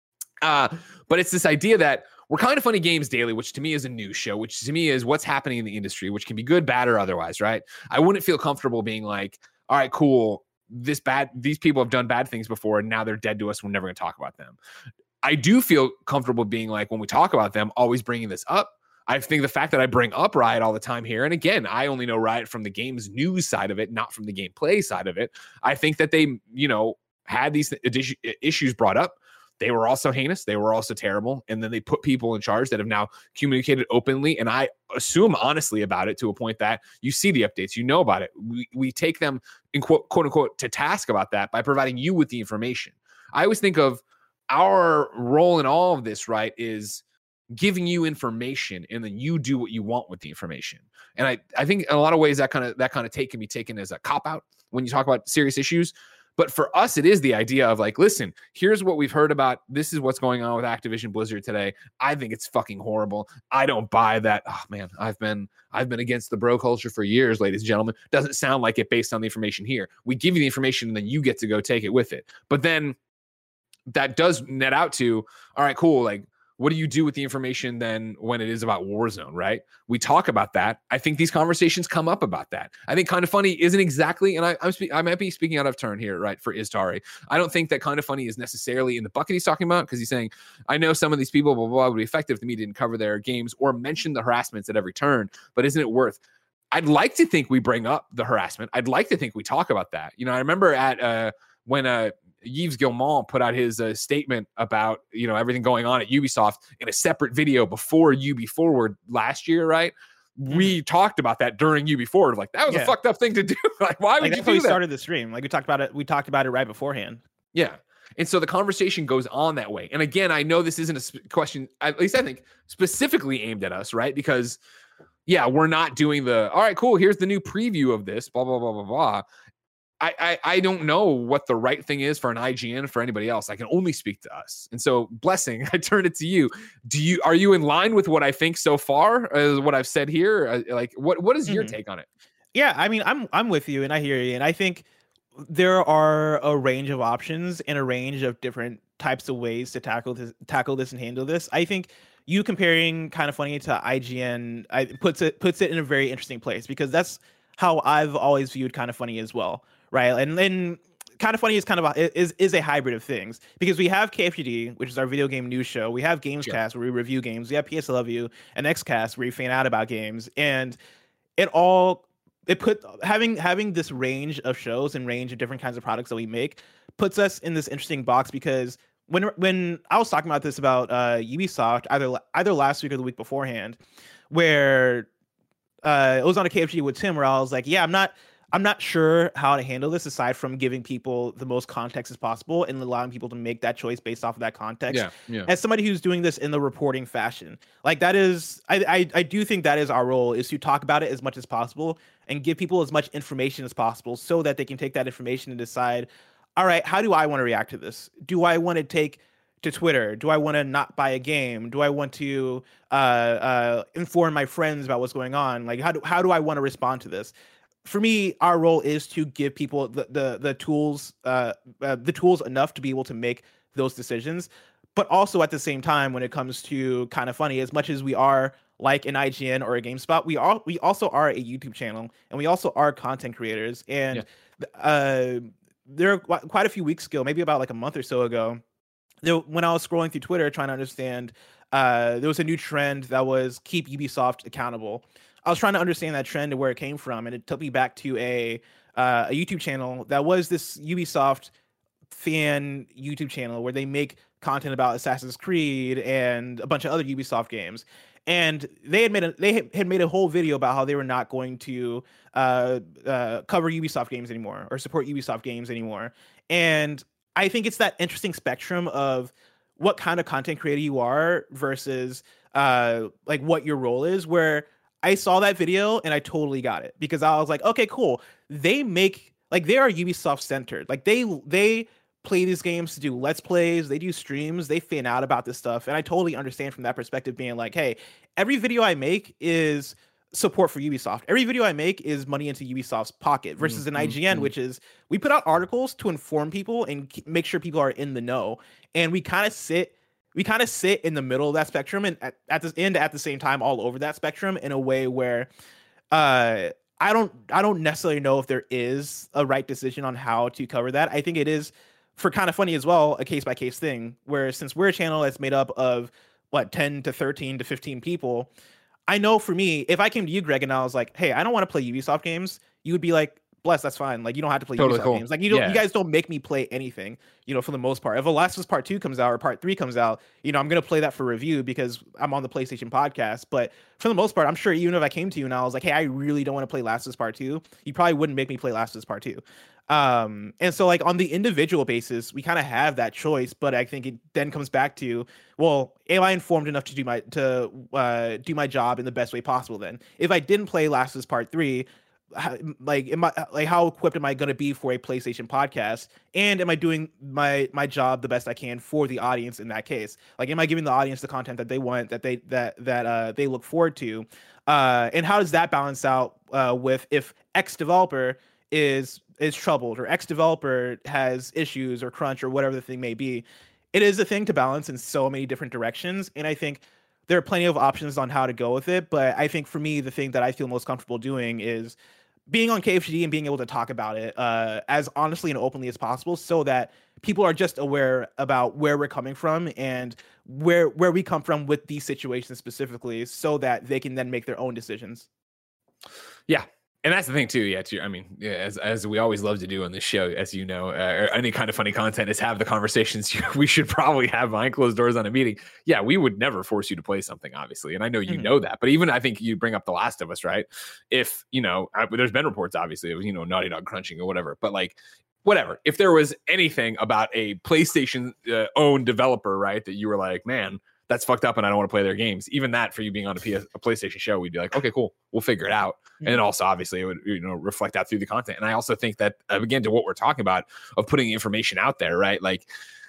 Uh, but it's this idea that we're Kinda Funny Games Daily, which to me is a news show, which to me is what's happening in the industry, which can be good, bad, or otherwise, right? I wouldn't feel comfortable being like, all right, cool, this bad, these people have done bad things before, and now they're dead to us. We're never going to talk about them. I do feel comfortable being like, when we talk about them, always bringing this up. I think the fact that I bring up Riot all the time here, and again, I only know Riot from the game's news side of it, not from the gameplay side of it. I think that they, you know, had these issues brought up. They were also heinous. They were also terrible. And then they put people in charge that have now communicated openly, and I assume honestly about it, to a point that you see the updates, you know about it. We, we take them in quote, quote unquote to task about that by providing you with the information. I always think of our role in all of this, right, is giving you information, and then you do what you want with the information. And I, I think in a lot of ways that kind of that kind of take can be taken as a cop-out when you talk about serious issues. But for us, it is the idea of like, listen, here's what we've heard about. This is what's going on with Activision Blizzard today. I think it's fucking horrible. I don't buy that. Oh man, I've been I've been against the bro culture for years, ladies and gentlemen. Doesn't sound like it based on the information here. We give you the information, and then you get to go take it with it. But then that does net out to, all right, cool. Like, what do you do with the information then when it is about Warzone, right? We talk about that. I think these conversations come up about that. I think Kinda Funny isn't exactly, and I, I'm spe- I might be speaking out of turn here, right, for Istari. I don't think that Kinda Funny is necessarily in the bucket he's talking about, because he's saying, I know some of these people, blah, blah, blah, would be effective if the media didn't cover their games or mention the harassments at every turn, but isn't it worth? I'd like to think we bring up the harassment. I'd like to think we talk about that. You know, I remember at uh, when uh, Yves Guillemot put out his uh, statement about, you know, everything going on at Ubisoft in a separate video before U B Forward last year, right? We mm-hmm. talked about that during U B Forward. Like, that was yeah. a fucked up thing to do. Like, why would like, you that's do how we that? started the stream. Like, we talked about it. We talked about it right beforehand. Yeah. And so the conversation goes on that way. And again, I know this isn't a sp- question, at least I think, specifically aimed at us, right? Because yeah, we're not doing the, all right, cool, here's the new preview of this, blah, blah, blah, blah, blah. I, I, I don't know what the right thing is for an I G N for anybody else. I can only speak to us. And so, Blessing, I turn it to you. Do you are you in line with what I think so far, uh, what I've said here? Uh, like, what what is your mm-hmm. take on it? Yeah, I mean, I'm I'm with you, and I hear you, and I think there are a range of options and a range of different types of ways to tackle this, tackle this and handle this. I think you comparing Kind of Funny to I G N I, puts it puts it in a very interesting place, because that's how I've always viewed Kind of Funny as well, right? And then Kind of Funny is kind of a, is is a hybrid of things, because we have K F G D, which is our video game news show. We have Gamescast, yeah. where we review games. We have P S Love You and Xcast, where we fan out about games, and it all it put having having this range of shows and range of different kinds of products that we make puts us in this interesting box, because when when I was talking about this about uh, Ubisoft either either last week or the week beforehand, where uh, it was on a K F G with Tim, where I was like, yeah, I'm not I'm not sure how to handle this aside from giving people the most context as possible and allowing people to make that choice based off of that context. Yeah, yeah. As somebody who's doing this in the reporting fashion, like that is, I, I I do think that is our role, is to talk about it as much as possible and give people as much information as possible so that they can take that information and decide, all right, how do I want to react to this? Do I want to take to Twitter? Do I want to not buy a game? Do I want to uh, uh, inform my friends about what's going on? Like, how do how do I want to respond to this? For me, our role is to give people the the, the tools, uh, uh, the tools enough to be able to make those decisions. But also at the same time, when it comes to Kind of Funny, as much as we are like an I G N or a GameSpot, we are we also are a YouTube channel, and we also are content creators. And yeah. uh, there quite a few weeks ago, maybe about like a month or so ago, there, when I was scrolling through Twitter trying to understand, uh, there was a new trend that was keep Ubisoft accountable. I was trying to understand that trend and where it came from, and it took me back to a uh, a YouTube channel that was this Ubisoft fan YouTube channel where they make content about Assassin's Creed and a bunch of other Ubisoft games. And they had made a they had made a whole video about how they were not going to uh, uh, cover Ubisoft games anymore or support Ubisoft games anymore. And I think it's that interesting spectrum of what kind of content creator you are versus uh, like what your role is, where I saw that video and I totally got it, because I was like, okay, cool. They make, like, they are Ubisoft centered. Like they, they play these games to do Let's Plays. They do streams. They fan out about this stuff. And I totally understand from that perspective, being like, hey, every video I make is support for Ubisoft. Every video I make is money into Ubisoft's pocket, versus mm-hmm. an I G N, mm-hmm. which is we put out articles to inform people and make sure people are in the know. And we kind of sit We kind of sit in the middle of that spectrum, and at, at the end, at the same time, all over that spectrum in a way where uh, I don't, I don't necessarily know if there is a right decision on how to cover that. I think it is, for Kind of Funny as well, a case by case thing. Where since we're a channel that's made up of what ten to thirteen to fifteen people, I know for me, if I came to you, Greg, and I was like, hey, I don't want to play Ubisoft games, you would be like, bless, that's fine. Like, you don't have to play totally Ubisoft cool. games. Like, you don't, yeah. you guys don't make me play anything, you know, for the most part. If The Last of Us Part two comes out or Part three comes out, you know, I'm going to play that for review because I'm on the PlayStation podcast. But for the most part, I'm sure even if I came to you and I was like, hey, I really don't want to play Last of Us Part two, you probably wouldn't make me play Last of Us Part two. Um, and so, like, on the individual basis, we kind of have that choice. But I think it then comes back to, well, am I informed enough to do my, to uh, do my job in the best way possible then? If I didn't play Last of Us Part three, How, like am I like how equipped am I going to be for a PlayStation podcast, and am I doing my my job the best I can for the audience in that case? Like, am I giving the audience the content that they want, that they that that uh they look forward to, uh and how does that balance out uh with if X developer is is troubled, or X developer has issues or crunch or whatever the thing may be? It is a thing to balance in so many different directions, and I think there are plenty of options on how to go with it. But I think for me, the thing that I feel most comfortable doing is being on K F G D and being able to talk about it uh, as honestly and openly as possible, so that people are just aware about where we're coming from and where where we come from with these situations specifically, so that they can then make their own decisions. Yeah. And that's the thing too. Yeah. Too, I mean, yeah, as, as we always love to do on this show, as you know, uh, or any kind of funny content, is have the conversations we should probably have behind closed doors on a meeting. Yeah. We would never force you to play something, obviously. And I know you mm-hmm. know that, but even I think you bring up The Last of Us, right? If, you know, I, there's been reports, obviously, of, you know, Naughty Dog crunching or whatever, but like, whatever, if there was anything about a PlayStation uh, owned developer, right, that you were like, man, that's fucked up and I don't want to play their games. Even that, for you being on a, P S, a PlayStation show, we'd be like, okay, cool, we'll figure it out. Mm-hmm. And also, obviously, it would, you know, reflect out through the content. And I also think that, uh, again, to what we're talking about of putting information out there, right? Like,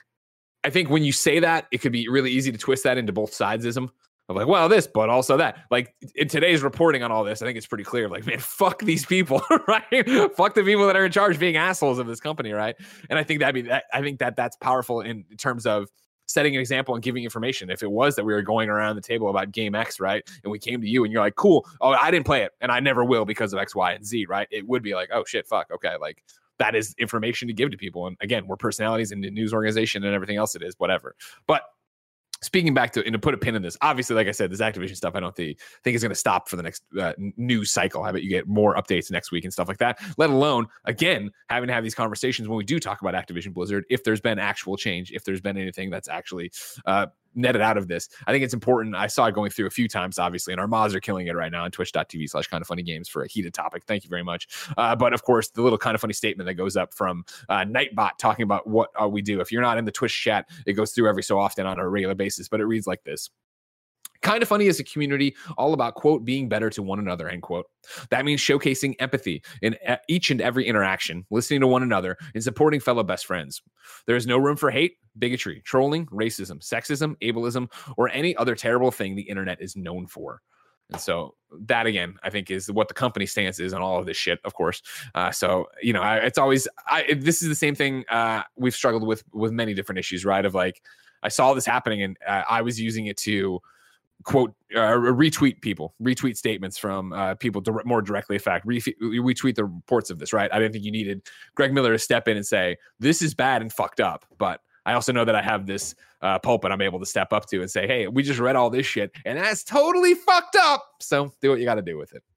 I think when you say that, it could be really easy to twist that into both sidesism of like, well, this, but also that. Like, in today's reporting on all this, I think it's pretty clear. Like, man, fuck these people, right? Fuck the people that are in charge being assholes of this company, right? And I think that'd be that. I think that that's powerful in terms of setting an example and giving information. If it was that we were going around the table about Game X, right, and we came to you and you're like, cool, oh, I didn't play it and I never will because of X, Y, and Z, right? It would be like, oh shit, fuck, okay, like that is information to give to people. And again, we're personalities in the news organization and everything else it is, whatever. But speaking back to, and to put a pin in this, obviously, like I said, this Activision stuff, I don't think, think is going to stop for the next uh, news cycle. I bet you get more updates next week and stuff like that, let alone, again, having to have these conversations when we do talk about Activision Blizzard, if there's been actual change, if there's been anything that's actually uh, netted out of this. I think it's important. I saw it going through a few times, obviously, and our mods are killing it right now on twitch.tv slash kind of funny games for a heated topic. Thank you very much. Uh, but of course, the little kind of funny statement that goes up from uh, Nightbot talking about what uh, we do. If you're not in the Twitch chat, it goes through every so often on a regular basis, but it reads like this. Kind of Funny is a community all about, quote, being better to one another, end quote. That means showcasing empathy in each and every interaction, listening to one another, and supporting fellow best friends. There is no room for hate, bigotry, trolling, racism, sexism, ableism, or any other terrible thing the internet is known for. And so that, again, I think is what the company stance is on all of this shit, of course. Uh, so, you know, I, it's always, I, this is the same thing uh, we've struggled with with many different issues, right? Of like, I saw this happening and uh, I was using it to quote, uh, retweet people, retweet statements from uh, people to more directly affect, re- retweet the reports of this, right? I didn't think you needed Greg Miller to step in and say, this is bad and fucked up. But I also know that I have this uh, pulpit I'm able to step up to and say, hey, we just read all this shit and that's totally fucked up. So do what you got to do with it.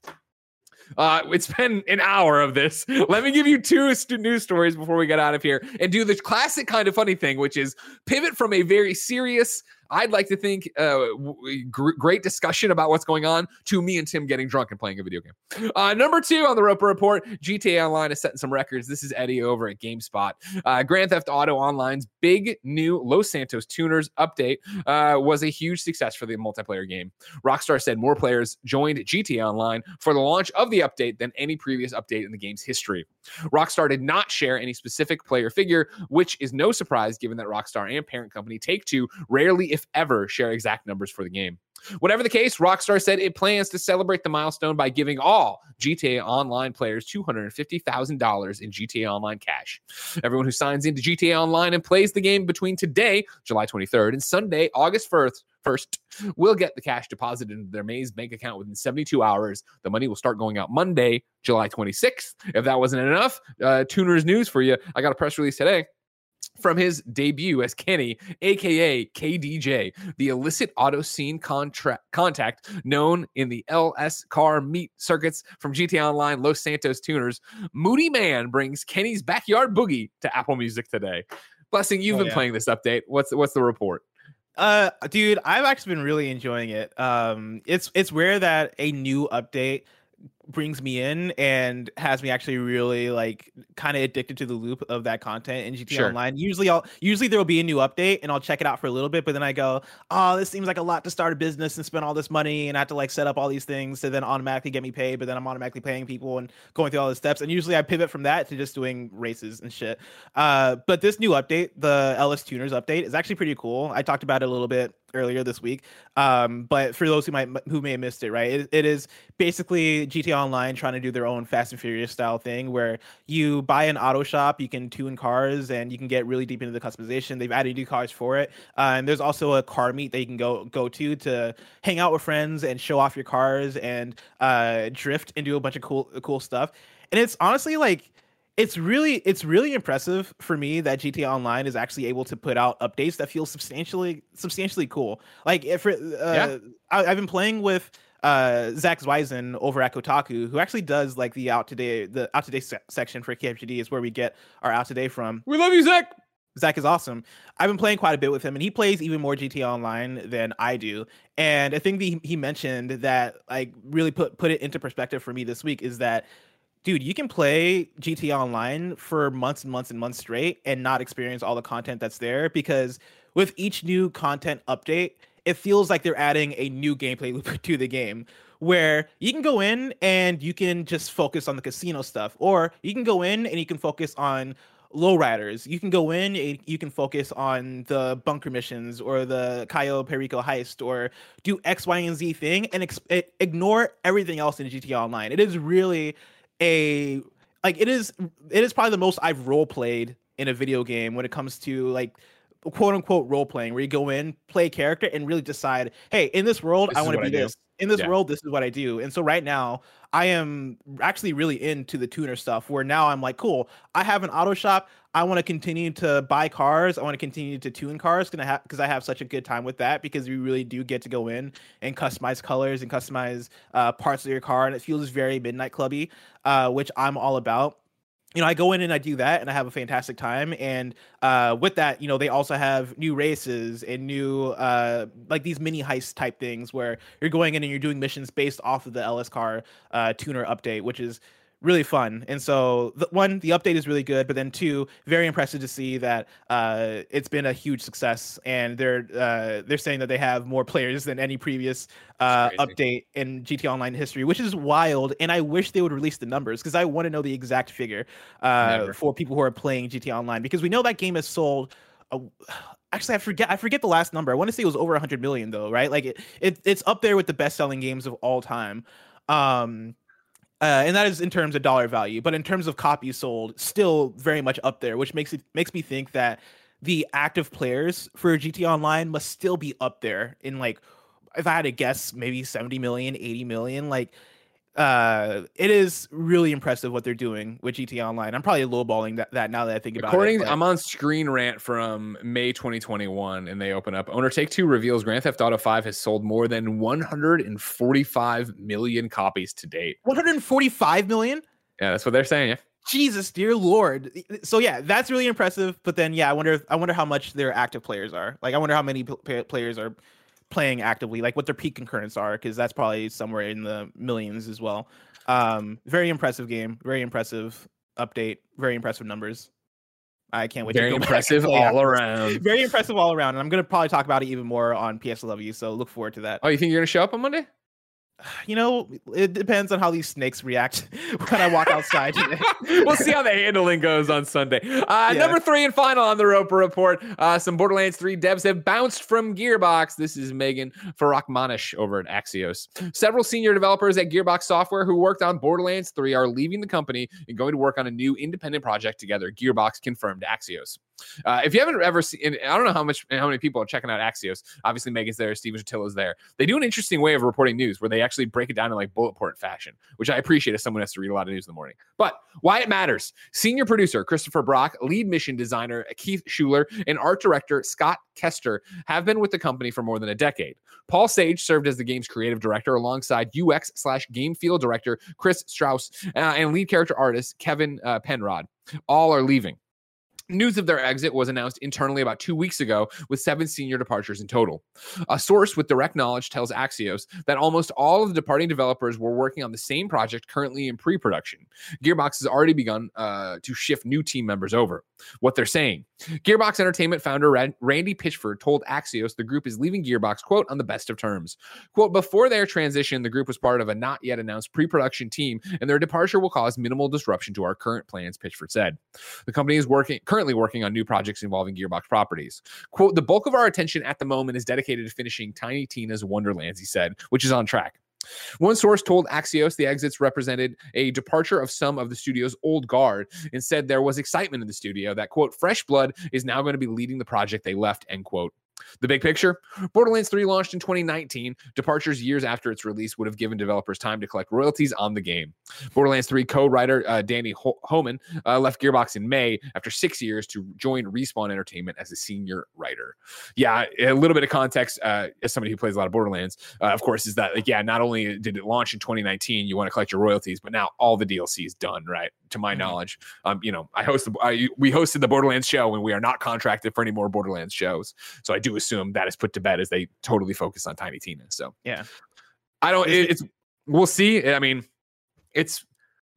Uh, it's been an hour of this. Let me give you two st- news stories before we get out of here and do the classic kind of funny thing, which is pivot from a very serious, I'd like to think, uh, g- great discussion about what's going on to me and Tim getting drunk and playing a video game. Uh, number two on the Roper Report, G T A Online is setting some records. This is Eddie over at GameSpot. Uh, Grand Theft Auto Online's big new Los Santos Tuners update uh, was a huge success for the multiplayer game. Rockstar said more players joined G T A Online for the launch of the update than any previous update in the game's history. Rockstar did not share any specific player figure, which is no surprise given that Rockstar and parent company Take-Two rarely, if ever, share exact numbers for the game. Whatever the case, Rockstar said it plans to celebrate the milestone by giving all G T A Online players two hundred fifty thousand dollars in G T A Online cash. Everyone who signs into G T A Online and plays the game between today, July twenty-third, and Sunday, August first, first will get the cash deposited into their Maze bank account within seventy-two hours. The money will start going out Monday, July twenty-sixth. If that wasn't enough, uh, Tuners news for you. I got a press release today from his debut as Kenny, a k a. K D J, the illicit auto scene contra- contact known in the L S car meet circuits from G T A Online Los Santos Tuners. Moody Man brings Kenny's Backyard Boogie to Apple Music today. Blessing, you've oh, been yeah. playing this update. What's what's the report? Uh, dude, I've actually been really enjoying it. Um, it's it's rare that a new update brings me in and has me actually really like kind of addicted to the loop of that content in G T A Sure. Online. Usually I'll usually there will be a new update and I'll check it out for a little bit, but then I go, oh, this seems like a lot to start a business and spend all this money and I have to like set up all these things to then automatically get me paid, but then I'm automatically paying people and going through all the steps. And usually I pivot from that to just doing races and shit. Uh, but this new update, the L S Tuners update, is actually pretty cool. I talked about it a little bit earlier this week. Um, but for those who might who may have missed it, right? It, it is basically G T A Online trying to do their own Fast and Furious style thing where you buy an auto shop, you can tune cars, and you can get really deep into the customization. They've added new cars for it. Uh, and there's also a car meet that you can go go to to hang out with friends and show off your cars and uh, drift and do a bunch of cool cool stuff. And it's honestly like It's really, it's really impressive for me that G T A Online is actually able to put out updates that feel substantially, substantially cool. Like if uh, yeah. I, I've been playing with uh, Zach Zweisen over at Kotaku, who actually does like the out today, the out today se- section for K F G D is where we get our out today from. We love you, Zach. Zach is awesome. I've been playing quite a bit with him, and he plays even more G T A Online than I do. And I think the, he mentioned that like really put put it into perspective for me this week is that, dude, you can play G T A Online for months and months and months straight and not experience all the content that's there, because with each new content update, it feels like they're adding a new gameplay loop to the game, where you can go in and you can just focus on the casino stuff, or you can go in and you can focus on lowriders. You can go in and you can focus on the bunker missions or the Cayo Perico heist, or do X, Y, and Z thing and ex- ignore everything else in G T A Online. It is really a like it is it is probably the most I've role played in a video game when it comes to like quote unquote role playing, where you go in, play a character, and really decide, hey, in this world, This I is want to what be I do. this. In this Yeah. world, this is what I do. And so right now, I am actually really into the tuner stuff, where now I'm like, cool, I have an auto shop. I want to continue to buy cars. I want to continue to tune cars because I have because I have such a good time with that, because we really do get to go in and customize colors and customize uh, parts of your car, and it feels very Midnight Clubby, uh, which I'm all about. You know, I go in and I do that and I have a fantastic time. And uh, with that, you know, they also have new races and new, uh, like these mini heist type things where you're going in and you're doing missions based off of the L S car uh, tuner update, which is really fun. And so the one, the update is really good, but then two, very impressive to see that uh, it's been a huge success, and they're uh, they're saying that they have more players than any previous uh, That's crazy. update in G T A Online history, which is wild. And I wish they would release the numbers, because I want to know the exact figure uh, Never. for people who are playing G T A Online, because we know that game has sold. A, actually, I forget I forget the last number. I want to say it was over one hundred million though, right? Like it, it it's up there with the best selling games of all time. Um, Uh, and that is in terms of dollar value, but in terms of copies sold, still very much up there, which makes it makes me think that the active players for G T A Online must still be up there in, like, if I had to guess, maybe seventy million, eighty million. Like, uh, it is really impressive what they're doing with G T A Online. I'm probably lowballing that, that now that I think about According, it. but- I'm on Screen Rant from May twenty twenty-one, and they open up. Owner Take Two reveals Grand Theft Auto five has sold more than one hundred forty-five million copies to date. one hundred forty-five million? Yeah, that's what they're saying. Yeah. Jesus, dear Lord. So yeah, that's really impressive. But then, yeah, I wonder, I wonder how much their active players are. Like, I wonder how many p- players are playing actively, like what their peak concurrents are, because that's probably somewhere in the millions as well. Um, very impressive game, very impressive update, very impressive numbers. I can't wait. Very to go back impressive and play all after this. around. Very impressive all around, and I'm gonna probably talk about it even more on P S L W. So look forward to that. Oh, you think you're gonna show up on Monday? You know, it depends on how these snakes react when I walk outside today. We'll see how the handling goes on Sunday. Uh, Yeah. Number three and final on the Roper Report. Uh, some Borderlands three devs have bounced from Gearbox. This is Megan Farakmanish over at Axios. Several senior developers at Gearbox Software who worked on Borderlands three are leaving the company and going to work on a new independent project together. Gearbox confirmed to Axios. Uh, if you haven't ever seen, I don't know how much, how many people are checking out Axios. Obviously, Megan's there, Steven Chatillo's there. They do an interesting way of reporting news where they actually break it down in like bullet point fashion, which I appreciate as someone who has to read a lot of news in the morning. But why it matters: senior producer Christopher Brock, lead mission designer Keith Schuler, and art director Scott Kester have been with the company for more than a decade. Paul Sage served as the game's creative director alongside U X slash game field director Chris Strauss uh, and lead character artist Kevin uh, Penrod. All are leaving. News of their exit was announced internally about two weeks ago, with seven senior departures in total. A source with direct knowledge tells Axios that almost all of the departing developers were working on the same project currently in pre-production. Gearbox has already begun uh, to shift new team members over. What they're saying: Gearbox Entertainment founder Rand- Randy Pitchford told Axios the group is leaving Gearbox, quote, on the best of terms. Quote, before their transition, the group was part of a not yet announced pre-production team, and their departure will cause minimal disruption to our current plans, Pitchford said. The company is working currently working on new projects involving Gearbox properties. Quote, the bulk of our attention at the moment is dedicated to finishing Tiny Tina's Wonderlands, he said, which is on track. One source told Axios the exits represented a departure of some of the studio's old guard, and said there was excitement in the studio that, quote, fresh blood is now going to be leading the project they left, end quote. The big picture: Borderlands three launched in twenty nineteen. Departures years after its release would have given developers time to collect royalties on the game. Borderlands three co-writer uh, Danny Ho- Homan uh, left Gearbox in May after six years to join Respawn Entertainment as a senior writer. Yeah, a little bit of context uh, as somebody who plays a lot of Borderlands, uh, of course, is that, like, yeah, not only did it launch in twenty nineteen, you want to collect your royalties, but now all the D L C is done, right? To my mm-hmm. knowledge, um, you know, I host I, we hosted the Borderlands show, and we are not contracted for any more Borderlands shows, so I do assume that is put to bed as they totally focus on Tiny Tina. So yeah, I don't. It, it's we'll see. I mean, it's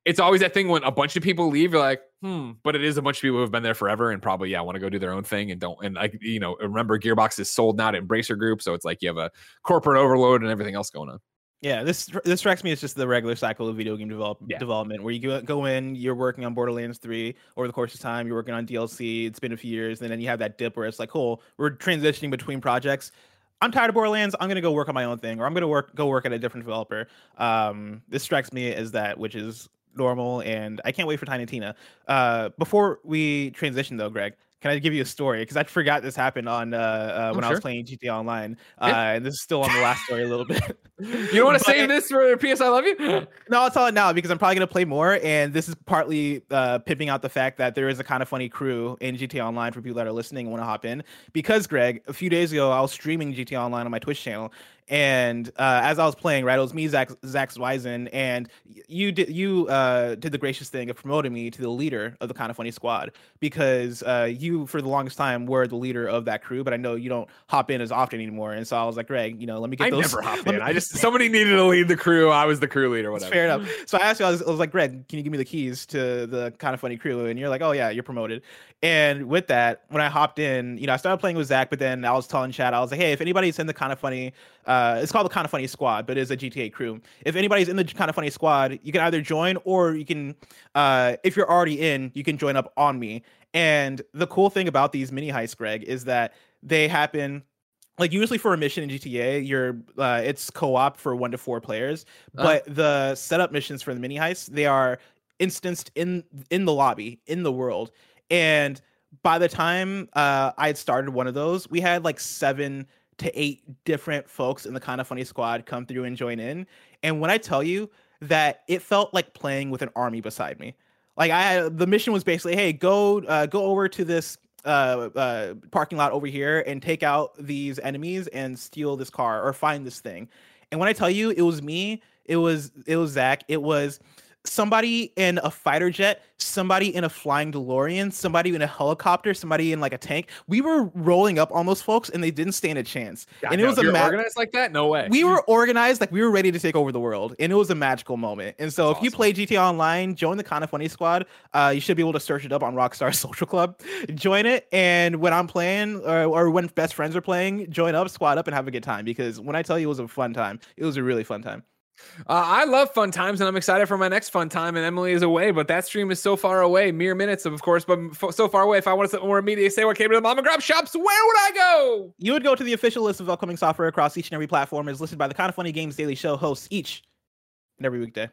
it's always that thing when a bunch of people leave, you're like, hmm, but it is a bunch of people who have been there forever and probably, yeah, want to go do their own thing and don't, and like, you know, remember Gearbox is sold now to Embracer Group. So it's like you have a corporate overload and everything else going on. Yeah, this this strikes me as just the regular cycle of video game develop, Yeah. development, where you go, go in, you're working on Borderlands three over the course of time, you're working on D L C, it's been a few years, and then you have that dip where it's like, cool, we're transitioning between projects. I'm tired of Borderlands. I'm gonna go work on my own thing, or I'm gonna work go work at a different developer. Um, this strikes me as that, which is normal, and I can't wait for Tiny Tina. Uh, before we transition, though, Greg, can I give you a story? Because I forgot this happened on uh, uh when oh, I was sure. playing G T A Online, uh, Yeah. and this is still on the last story a little bit. You don't want to But- save this for P S I Love You? No, I'll tell it now because I'm probably gonna play more, and this is partly uh, pimping out the fact that there is a kind of funny crew in G T A Online for people that are listening and want to hop in. Because Greg, a few days ago, I was streaming G T A Online on my Twitch channel, and uh, as I was playing, right, it was me, Zach, Zach Zweisen, and you did you uh, did the gracious thing of promoting me to the leader of the kind of funny squad because uh, you, for the longest time, were the leader of that crew, but I know you don't hop in as often anymore, and so I was like, Greg, you know, let me get I those. never hopped let in. me- I just, somebody needed to lead the crew. I was the crew leader, It's whatever. fair enough. So I asked you, I was, I was like, Greg, can you give me the keys to the kind of funny crew? And you're like, oh yeah, you're promoted. And with that, when I hopped in, you know, I started playing with Zach, but then I was telling Chad, I was like, hey, if anybody's in the kind of funny, uh, it's called the kind of funny squad, but it's a G T A crew. If anybody's in the kind of funny squad, you can either join or you can, uh, if you're already in, you can join up on me. And the cool thing about these mini heists, Greg, is that they happen. Like usually for a mission in G T A, you're uh, it's co-op for one to four players, but uh. the setup missions for the mini heists, they are instanced in in the lobby in the world. And by the time uh, I had started one of those, we had like seven to eight different folks in the kind of funny squad come through and join in. And when I tell you that it felt like playing with an army beside me, like I had, the mission was basically, hey, go uh, go over to this. Uh, uh, parking lot over here and take out these enemies and steal this car or find this thing. And when I tell you, it was me, it was it was Zach, it was somebody in a fighter jet, somebody in a flying DeLorean, somebody in a helicopter, somebody in like a tank. We were rolling up on those folks and they didn't stand a chance. God, and no, it was if a you're ma- organized like that, no way. We were organized, like we were ready to take over the world, and it was a magical moment. And so, That's if you awesome. play G T A Online, join the Kind of Funny Squad. Uh, you should be able to search it up on Rockstar Social Club. Join it, and when I'm playing, or, or when best friends are playing, join up, squad up, and have a good time. Because when I tell you it was a fun time, it was a really fun time. Uh, I love fun times, and I'm excited for my next fun time. And Emily is away, but that stream is so far away, mere minutes, of course, but f- so far away. If I wanted something more immediate, say what came to the mom and grab shops, where would I go? You would go to the official list of upcoming software across each and every platform, as listed by the Kind of Funny Games Daily Show hosts each and every weekday.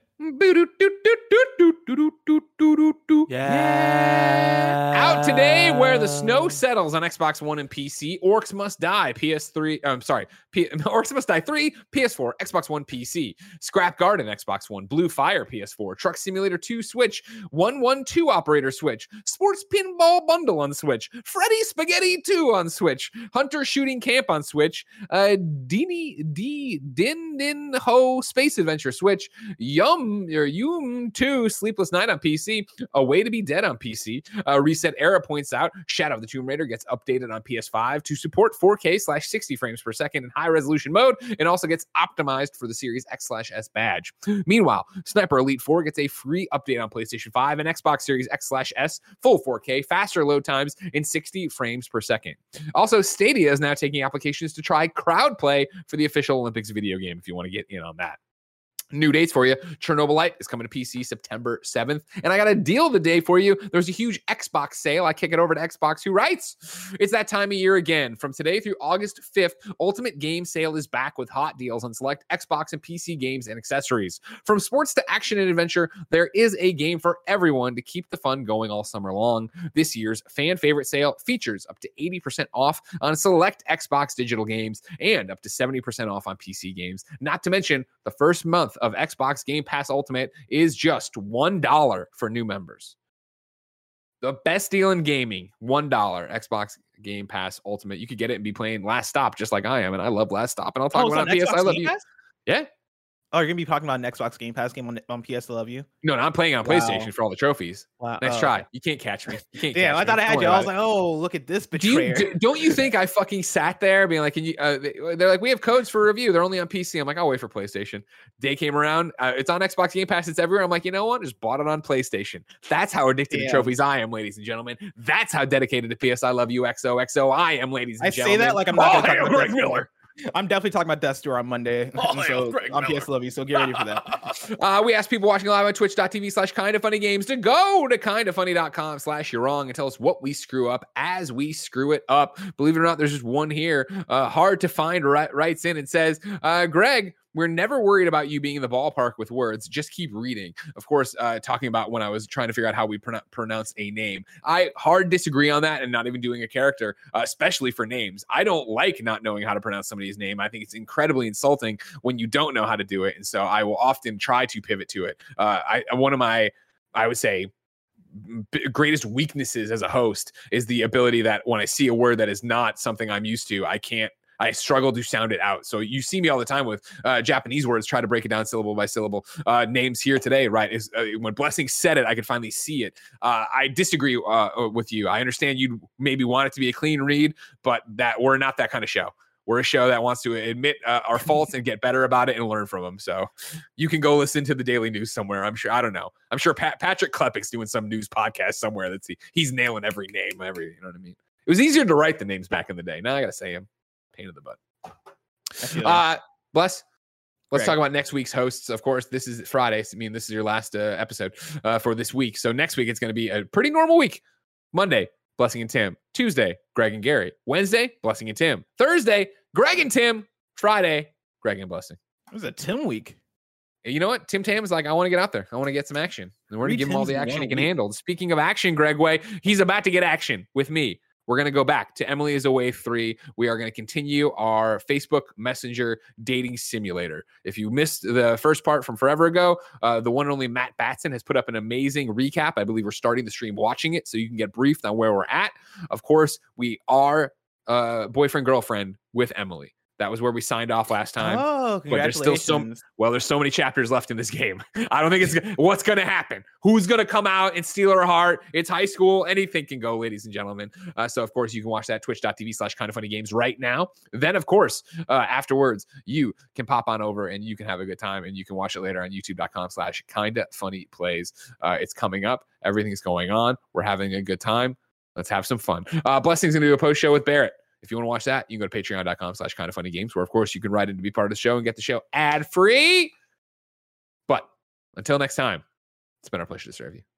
Yeah. Out today, where the snow settles on Xbox One and P C. Orcs Must Die, P S three. I'm sorry, P- Orcs Must Die three, P S four, Xbox One, P C. Scrap Garden, Xbox One. Blue Fire, P S four. Truck Simulator two, Switch. one one two Operator, Switch. Sports Pinball Bundle on Switch. Freddy Spaghetti two on Switch. Hunter Shooting Camp on Switch. Uh, Dini D Din Din Ho Space Adventure Switch. Yum or Yum two Sleepless Night on P C. A Way to Be Dead on P C. Uh, Reset Era points out Shadow of the Tomb Raider gets updated on P S five to support four K slash sixty frames per second in high resolution mode, and also gets optimized for the Series X slash S badge. Meanwhile, Sniper Elite four gets a free update on PlayStation five and Xbox Series X slash S, full four K, faster load times in sixty frames per second. Also, Stadia is now taking applications to try crowd play for the official Olympics video game if you want to get in on that. New dates for you. Chernobylite is coming to P C September seventh. And I got a deal of the day for you. There's a huge Xbox sale. I kick it over to Xbox Who Writes. It's that time of year again. From today through August fifth, Ultimate Game Sale is back with hot deals on select Xbox and P C games and accessories. From sports to action and adventure, there is a game for everyone to keep the fun going all summer long. This year's fan favorite sale features up to eighty percent off on select Xbox digital games and up to seventy percent off on P C games. Not to mention, the first month of Xbox Game Pass Ultimate is just one dollar for new members. The best deal in gaming, one dollar. Xbox Game Pass Ultimate. You could get it and be playing Last Stop just like I am, and I love Last Stop. And I'll talk Oh, about it's it on on P S. Xbox I love Game you. Pass? Yeah. Oh, you're gonna be talking about an Xbox Game Pass game on, on P S. I love you. No, no, I'm playing on Wow. PlayStation for all the trophies. Wow. Nice oh, try. okay. You can't catch me. You can't Damn, catch I thought me. I Don't had worry you. I about was it. like, oh, look at this Do you, betrayer. do, don't you think I fucking sat there being like, can you, uh, they're like, we have codes for review. They're only on P C. I'm like, I'll wait for PlayStation. Day came around. Uh, it's on Xbox Game Pass. It's everywhere. I'm like, you know what? Just bought it on PlayStation. That's how addicted Damn. to trophies I am, ladies and gentlemen. That's how dedicated to P S I love you X O X O I am, ladies and I gentlemen. say that like I'm not oh, gonna talk hey, about Greg Death Miller. Door. I'm definitely talking about Death's Door on Monday. Oh, so Greg on Miller. P S. Love you. So get ready for that. Uh, we asked people watching live on twitch.tv slash kind of funny games to go to kindafunny.com slash you're wrong and tell us what we screw up as we screw it up. Believe it or not, there's just one here. Uh, hard to find ri- writes in and says, uh, Greg, we're never worried about you being in the ballpark with words. Just keep reading. Of course, uh, talking about when I was trying to figure out how we pron- pronounce a name. I hard disagree on that and not even doing a character, uh, especially for names. I don't like not knowing how to pronounce somebody's name. I think it's incredibly insulting when you don't know how to do it. And so I will often try to pivot to it. Uh, I One of my, I would say, b- greatest weaknesses as a host is the ability that when I see a word that is not something I'm used to, I can't I struggle to sound it out. So you see me all the time with uh, Japanese words, try to break it down syllable by syllable. Uh, names here today, right? Is uh, when Blessing said it, I could finally see it. Uh, I disagree uh, with you. I understand you maybe want it to be a clean read, but that we're not that kind of show. We're a show that wants to admit uh, our faults and get better about it and learn from them. So you can go listen to the Daily News somewhere. I'm sure. I don't know. I'm sure Pat, Patrick Klepek's doing some news podcast somewhere. That's he, he's nailing every name. Every you know what I mean. It was easier to write the names back in the day. Now I gotta say them. Pain in the butt. Uh, Bless. Let's Greg. talk about next week's hosts. Of course, this is Friday. So I mean, this is your last uh, episode uh, for this week. So next week, it's going to be a pretty normal week. Monday, Blessing and Tim. Tuesday, Greg and Gary. Wednesday, Blessing and Tim. Thursday, Greg and Tim. Friday, Greg and Blessing. It was a Tim week. And you know what? Tim Tam is like, I want to get out there. I want to get some action. And we're going to Three give him all Tims the in action one he can week. handle. Speaking of action, Greg Way, he's about to get action with me. We're going to go back to Emily is Away three. We are going to continue our Facebook Messenger dating simulator. If you missed the first part from forever ago, uh, the one and only Matt Batson has put up an amazing recap. I believe we're starting the stream watching it, so you can get briefed on where we're at. Of course, we are uh, boyfriend-girlfriend with Emily. That was where we signed off last time. Oh, But there's still so congratulations. well, there's so many chapters left in this game. I don't think it's what's going to happen. Who's going to come out and steal her heart? It's high school. Anything can go, ladies and gentlemen. Uh, so, of course, you can watch that twitch.tv slash kind of funny games right now. Then, of course, uh, afterwards, you can pop on over and you can have a good time and you can watch it later on youtube.com slash kinda funny plays. Uh, it's coming up. Everything's going on. We're having a good time. Let's have some fun. Uh, Blessing's going to do a post show with Barrett. If you want to watch that, you can go to patreon.com slash kind of funny games, where, of course, you can write in to be part of the show and get the show ad free. But until next time, it's been our pleasure to serve you.